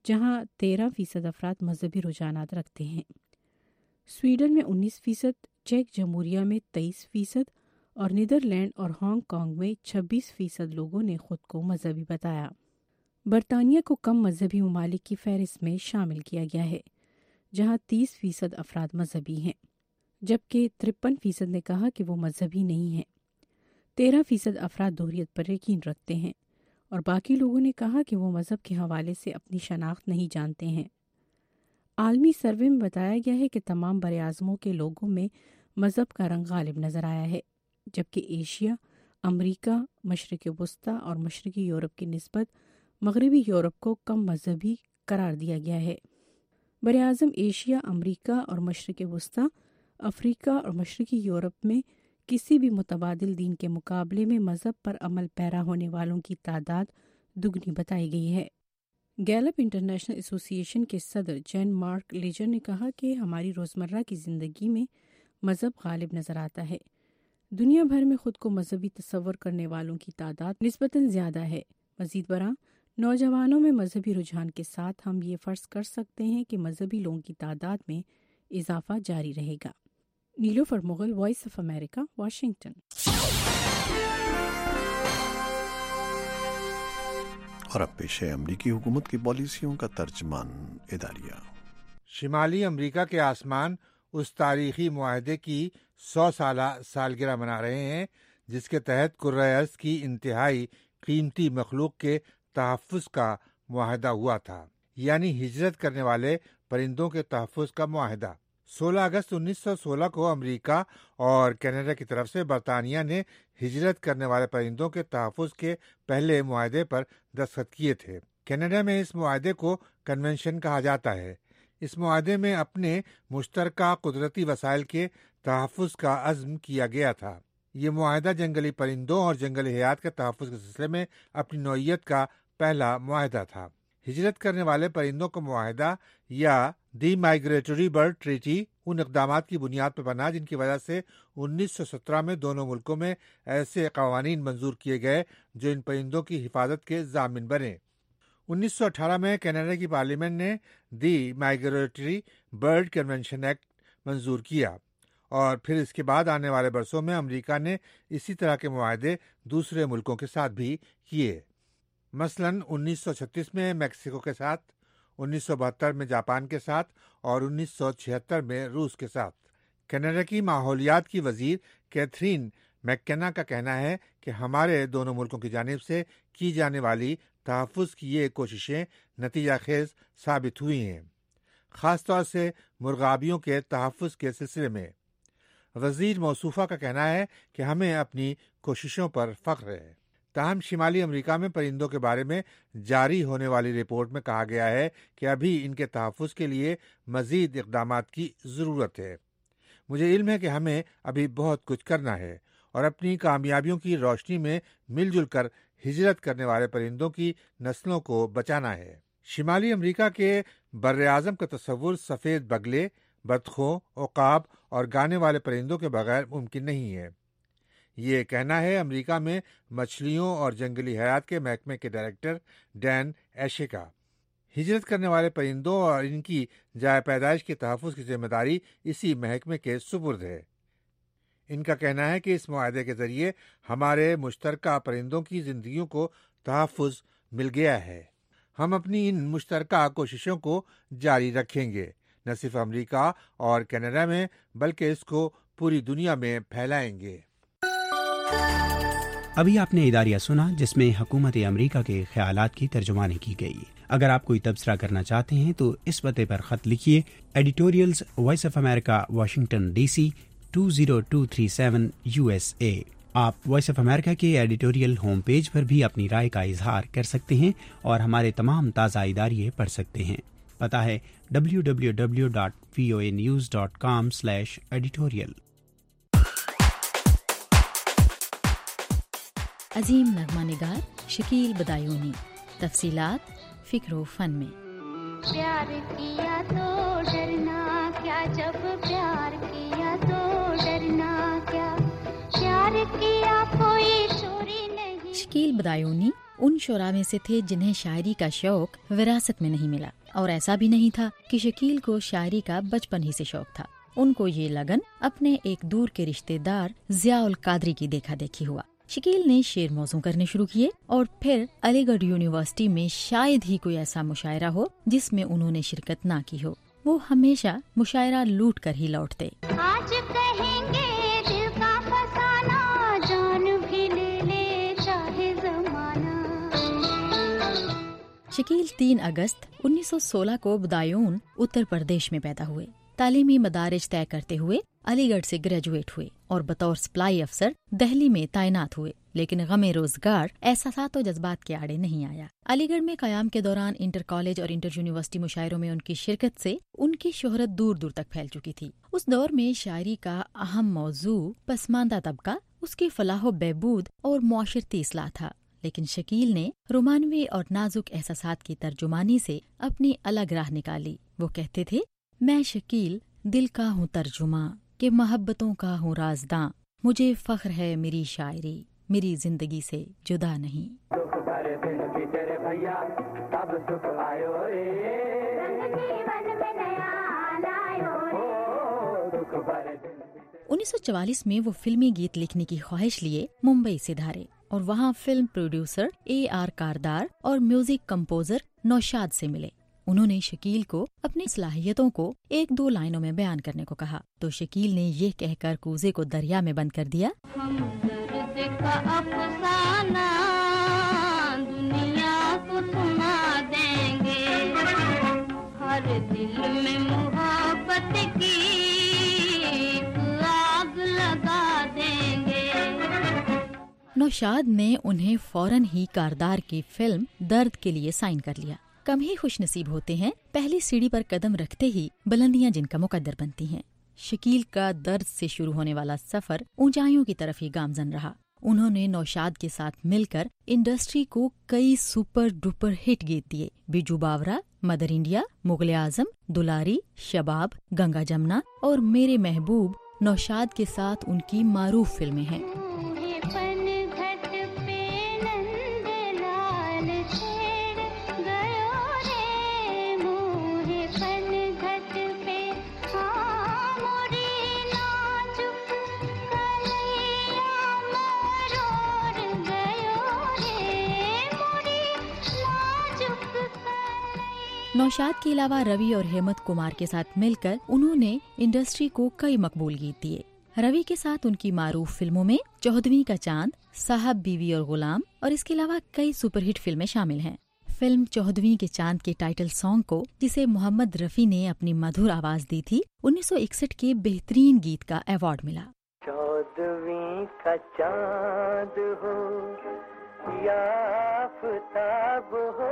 جہاں 13% افراد مذہبی رجحانات رکھتے ہیں۔ سویڈن میں 19%، چیک جمہوریہ میں 23% اور نیدرلینڈ اور ہانگ کانگ میں 26% لوگوں نے خود کو مذہبی بتایا۔ برطانیہ کو کم مذہبی ممالک کی فہرست میں شامل کیا گیا ہے، جہاں 30% افراد مذہبی ہیں، جبکہ 53% نے کہا کہ وہ مذہبی نہیں ہیں۔ 13% افراد دوہریت پر یقین رکھتے ہیں اور باقی لوگوں نے کہا کہ وہ مذہب کے حوالے سے اپنی شناخت نہیں جانتے ہیں۔ عالمی سروے میں بتایا گیا ہے کہ تمام براعظموں کے لوگوں میں مذہب کا رنگ غالب نظر آیا ہے، جبکہ ایشیا، امریکہ، مشرق وسطی اور مشرقی یورپ کی نسبت مغربی یورپ کو کم مذہبی قرار دیا گیا ہے۔ براعظم ایشیا، امریکہ اور مشرق وسطی، افریقہ اور مشرقی یورپ میں کسی بھی متبادل دین کے مقابلے میں مذہب پر عمل پیرا ہونے والوں کی تعداد دگنی بتائی گئی ہے۔ گیلپ انٹرنیشنل ایسوسی ایشن کے صدر جین مارک لیجر نے کہا کہ ہماری روزمرہ کی زندگی میں مذہب غالب نظر آتا ہے۔ دنیا بھر میں خود کو مذہبی تصور کرنے والوں کی تعداد نسبتاً زیادہ ہے۔ مزید برآں نوجوانوں میں مذہبی رجحان کے ساتھ ہم یہ فرض کر سکتے ہیں کہ مذہبی لوگوں کی تعداد میں اضافہ جاری رہے گا۔ Nilofar Mughal, voice of America, Washington. اور اب پیش ہے امریکی حکومت کی پالیسیوں کا ترجمان اداریہ۔ شمالی امریکہ کے آسمان اس تاریخی معاہدے کی 100 سالہ سالگرہ منا رہے ہیں جس کے تحت کرۂ ارض کی انتہائی قیمتی مخلوق کے تحفظ کا معاہدہ ہوا تھا، یعنی ہجرت کرنے والے پرندوں کے تحفظ کا معاہدہ۔ 16 اگست 1916 کو امریکہ اور کینیڈا کی طرف سے برطانیہ نے ہجرت کرنے والے پرندوں کے تحفظ کے پہلے معاہدے پر دستخط کیے تھے۔ کینیڈا میں اس معاہدے کو کنونشن کہا جاتا ہے۔ اس معاہدے میں اپنے مشترکہ قدرتی وسائل کے تحفظ کا عزم کیا گیا تھا۔ یہ معاہدہ جنگلی پرندوں اور جنگلی حیات کے تحفظ کے سلسلے میں اپنی نوعیت کا پہلا معاہدہ تھا۔ ہجرت کرنے والے پرندوں کا معاہدہ یا دی مائیگریٹری برڈ ٹریٹی ان اقدامات کی بنیاد پر بنا جن کی وجہ سے 1917 میں دونوں ملکوں میں ایسے قوانین منظور کیے گئے جو ان پرندوں کی حفاظت کے ضامن بنے۔ 1918 میں کینیڈا کی پارلیمنٹ نے the migratory bird convention act منظور کیا اور پھر اس کے بعد آنے والے برسوں میں امریکہ نے اسی طرح کے معاہدے دوسرے ملکوں کے ساتھ بھی کیے، مثلاً 1936 میں میکسیکو کے ساتھ، 1972 میں جاپان کے ساتھ اور 1976 میں روس کے ساتھ۔ کینیڈا کی ماحولیات کی وزیر کیتھرین میککنہ کا کہنا ہے کہ ہمارے دونوں ملکوں کی جانب سے کی جانے والی تحفظ کی یہ کوششیں نتیجہ خیز ثابت ہوئی ہیں، خاص طور سے مرغابیوں کے تحفظ کے سلسلے میں۔ وزیر موصوفہ کا کہنا ہے کہ ہمیں اپنی کوششوں پر فخر ہے۔ تاہم شمالی امریکہ میں پرندوں کے بارے میں جاری ہونے والی رپورٹ میں کہا گیا ہے کہ ابھی ان کے تحفظ کے لیے مزید اقدامات کی ضرورت ہے۔ مجھے علم ہے کہ ہمیں ابھی بہت کچھ کرنا ہے اور اپنی کامیابیوں کی روشنی میں مل جل کر ہجرت کرنے والے پرندوں کی نسلوں کو بچانا ہے۔ شمالی امریکہ کے بر اعظم کا تصور سفید بگلے، بطخوں، عقاب اور گانے والے پرندوں کے بغیر ممکن نہیں ہے۔ یہ کہنا ہے امریکہ میں مچھلیوں اور جنگلی حیات کے محکمے کے ڈائریکٹر ڈین ایشے کا۔ ہجرت کرنے والے پرندوں اور ان کی جائے پیدائش کے تحفظ کی ذمہ داری اسی محکمے کے سپرد ہے۔ ان کا کہنا ہے کہ اس معاہدے کے ذریعے ہمارے مشترکہ پرندوں کی زندگیوں کو تحفظ مل گیا ہے۔ ہم اپنی ان مشترکہ کوششوں کو جاری رکھیں گے، نہ صرف امریکہ اور کینیڈا میں بلکہ اس کو پوری دنیا میں پھیلائیں گے۔ ابھی آپ نے اداریہ سنا جس میں حکومت امریکہ کے خیالات کی ترجمانی کی گئی۔ اگر آپ کوئی تبصرہ کرنا چاہتے ہیں تو اس پتے پر خط لکھیے، editorials voice of America, Washington D C 20237 USA۔ آپ وائس آف امریکہ کے ایڈیٹوریل ہوم پیج پر بھی اپنی رائے کا اظہار کر سکتے ہیں اور ہمارے تمام تازہ اداریے پڑھ سکتے ہیں۔ پتہ ہے www.voanews.com/editorial۔ عظیم نغمہ نگار شکیل بدایونی، تفصیلات فکر و فن میں۔ پیار کیا تو ڈرنا کیا، جب پیار کیا تو ڈرنا کیا، پیار کیا کوئی چوری نہیں۔ شکیل بدایونی ان شعراء میں سے تھے جنہیں شاعری کا شوق وراثت میں نہیں ملا، اور ایسا بھی نہیں تھا کہ شکیل کو شاعری کا بچپن ہی سے شوق تھا۔ ان کو یہ لگن اپنے ایک دور کے رشتہ دار ضیاء القادری کی دیکھا دیکھی ہوا۔ شکیل نے شعر موزوں کرنے شروع کیے اور پھر علی گڑھ یونیورسٹی میں شاید ہی کوئی ایسا مشاعرہ ہو جس میں انہوں نے شرکت نہ کی ہو۔ وہ ہمیشہ مشاعرہ لوٹ کر ہی لوٹتے۔ آج کہیں گے دل کا فسانہ، جان بھی لے لے چاہے زمانہ۔ شکیل 3 اگست 1916 کو بدایون اتر پردیش میں پیدا ہوئے۔ تعلیمی مدارج طے کرتے ہوئے علی گڑھ سے گریجویٹ ہوئے اور بطور سپلائی افسر دہلی میں تعینات ہوئے، لیکن غم روزگار احساسات و جذبات کے آڑے نہیں آیا۔ علی گڑھ میں قیام کے دوران انٹر کالج اور انٹر یونیورسٹی مشاعروں میں ان کی شرکت سے ان کی شہرت دور دور تک پھیل چکی تھی۔ اس دور میں شاعری کا اہم موضوع پسماندہ طبقہ، اس کی فلاح و بہبود اور معاشرتی اصلاح تھا، لیکن شکیل نے رومانوی اور نازک احساسات کی ترجمانی سے اپنی الگ راہ نکالی۔ وہ کہتے تھے، میں شکیل دل کا ہوں ترجمہ کہ محبتوں کا ہوں رازداں، مجھے فخر ہے میری شاعری میری زندگی سے جدا نہیں۔ 1944 میں وہ فلمی گیت لکھنے کی خواہش لیے ممبئی سے دھارے اور وہاں فلم پروڈیوسر A.R. کاردار اور میوزک کمپوزر نوشاد سے ملے۔ انہوں نے شکیل کو اپنی صلاحیتوں کو 1-2 لائنوں میں بیان کرنے کو کہا تو شکیل نے یہ کہہ کر کوزے کو دریا میں بند کر دیا، ہم درد کا افسانہ دنیا کو سنا دیں گے، ہر دل میں محبت کی آگ لگا دیں گے۔ نوشاد نے انہیں فوراً ہی کاردار کی فلم درد کے لیے سائن کر لیا۔ کم ہی خوش نصیب ہوتے ہیں پہلی سیڑھی پر قدم رکھتے ہی بلندیاں جن کا مقدر بنتی ہیں۔ شکیل کا درد سے شروع ہونے والا سفر اونچائیوں کی طرف ہی گامزن رہا۔ انہوں نے نوشاد کے ساتھ مل کر انڈسٹری کو کئی سپر ڈپر ہٹ گیت دیے۔ بیجو باورا، مدر انڈیا، مغل اعظم، دلاری، شباب، گنگا جمنا اور میرے محبوب نوشاد کے ساتھ ان کی معروف فلمیں ہیں۔ نوشاد کے علاوہ روی اور ہیمت کمار کے ساتھ مل کر انہوں نے انڈسٹری کو کئی مقبول گیت دیے۔ روی کے ساتھ ان کی معروف فلموں میں 14ویں کا چاند، صاحب بیوی اور غلام اور اس کے علاوہ کئی سپر ہٹ فلمیں شامل ہیں۔ فلم 14ویں کے چاند کے ٹائٹل سانگ کو، جسے محمد رفیع نے اپنی مدھر آواز دی تھی، 1961 کے بہترین گیت کا ایوارڈ ملا۔ 14ویں کا چاند ہو یا آفتاب ہو،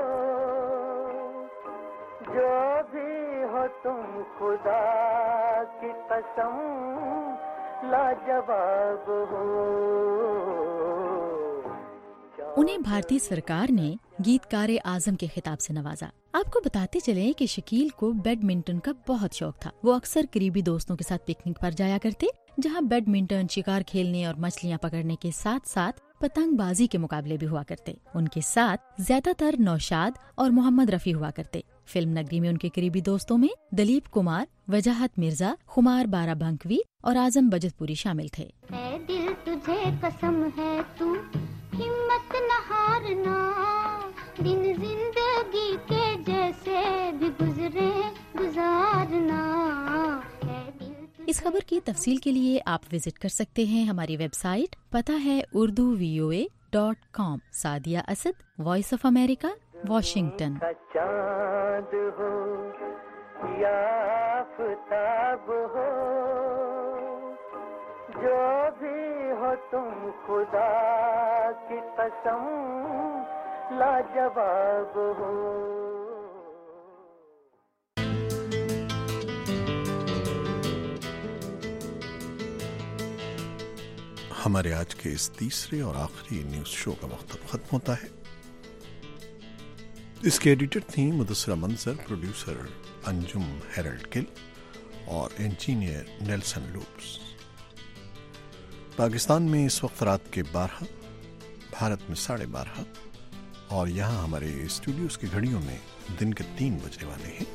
جو بھی ہو تم خدا کی قسم لاجواب ہو۔ انہیں بھارتی سرکار نے گیتکار اعظم کے خطاب سے نوازا۔ آپ کو بتاتے چلیں کہ شکیل کو بیڈمنٹن کا بہت شوق تھا۔ وہ اکثر قریبی دوستوں کے ساتھ پکنک پر جایا کرتے، جہاں بیڈمنٹن، شکار کھیلنے اور مچھلیاں پکڑنے کے ساتھ ساتھ پتنگ بازی کے مقابلے بھی ہوا کرتے۔ ان کے ساتھ زیادہ تر نوشاد اور محمد رفیع ہوا کرتے۔ فلم نگری میں ان کے قریبی دوستوں میں دلیپ کمار، وجاہت مرزا، خمار بارہ بنکوی اور اعظم بجت پوری شامل تھے۔ اے دل تجھے قسم ہے تو ہمت نہ ہارنا، دن زندگی کے جیسے بھی گزرے گزارنا۔ اس خبر کی تفصیل کے لیے آپ وزٹ کر سکتے ہیں ہماری ویب سائٹ، پتہ ہے urduvoa.com۔ Sadia Asad, voice of America, Washington. چاند ہو یا آفتاب ہو، جو بھی ہو تم خدا کی قسم لاجواب ہو۔ ہمارے آج کے اس تیسرے اور آخری نیوز شو کا وقت اب ختم ہوتا ہے۔ اس کے ایڈیٹر تھیں مدثرہ منظر، پروڈیوسر انجم ہیرلڈ گل اور انجینئر نیلسن لوپس۔ پاکستان میں اس وقت رات کے 12، भारत में 12:30 और यहाँ हमारे स्टूडियोज की घड़ियों में दिन के 3 बजने वाले हैं।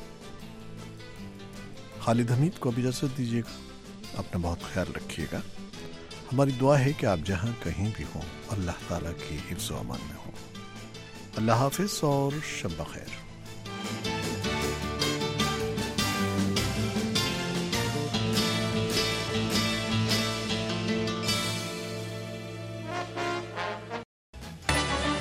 खालिद हमीद को भी इजाज़त दीजिएगा, अपना बहुत ख्याल रखिएगा। हमारी दुआ है कि आप जहाँ कहीं भी हों अल्लाह ताला की हिफ्ज़ व अमान में हों। अल्लाह हाफ़िज़ और शब बख़ैर।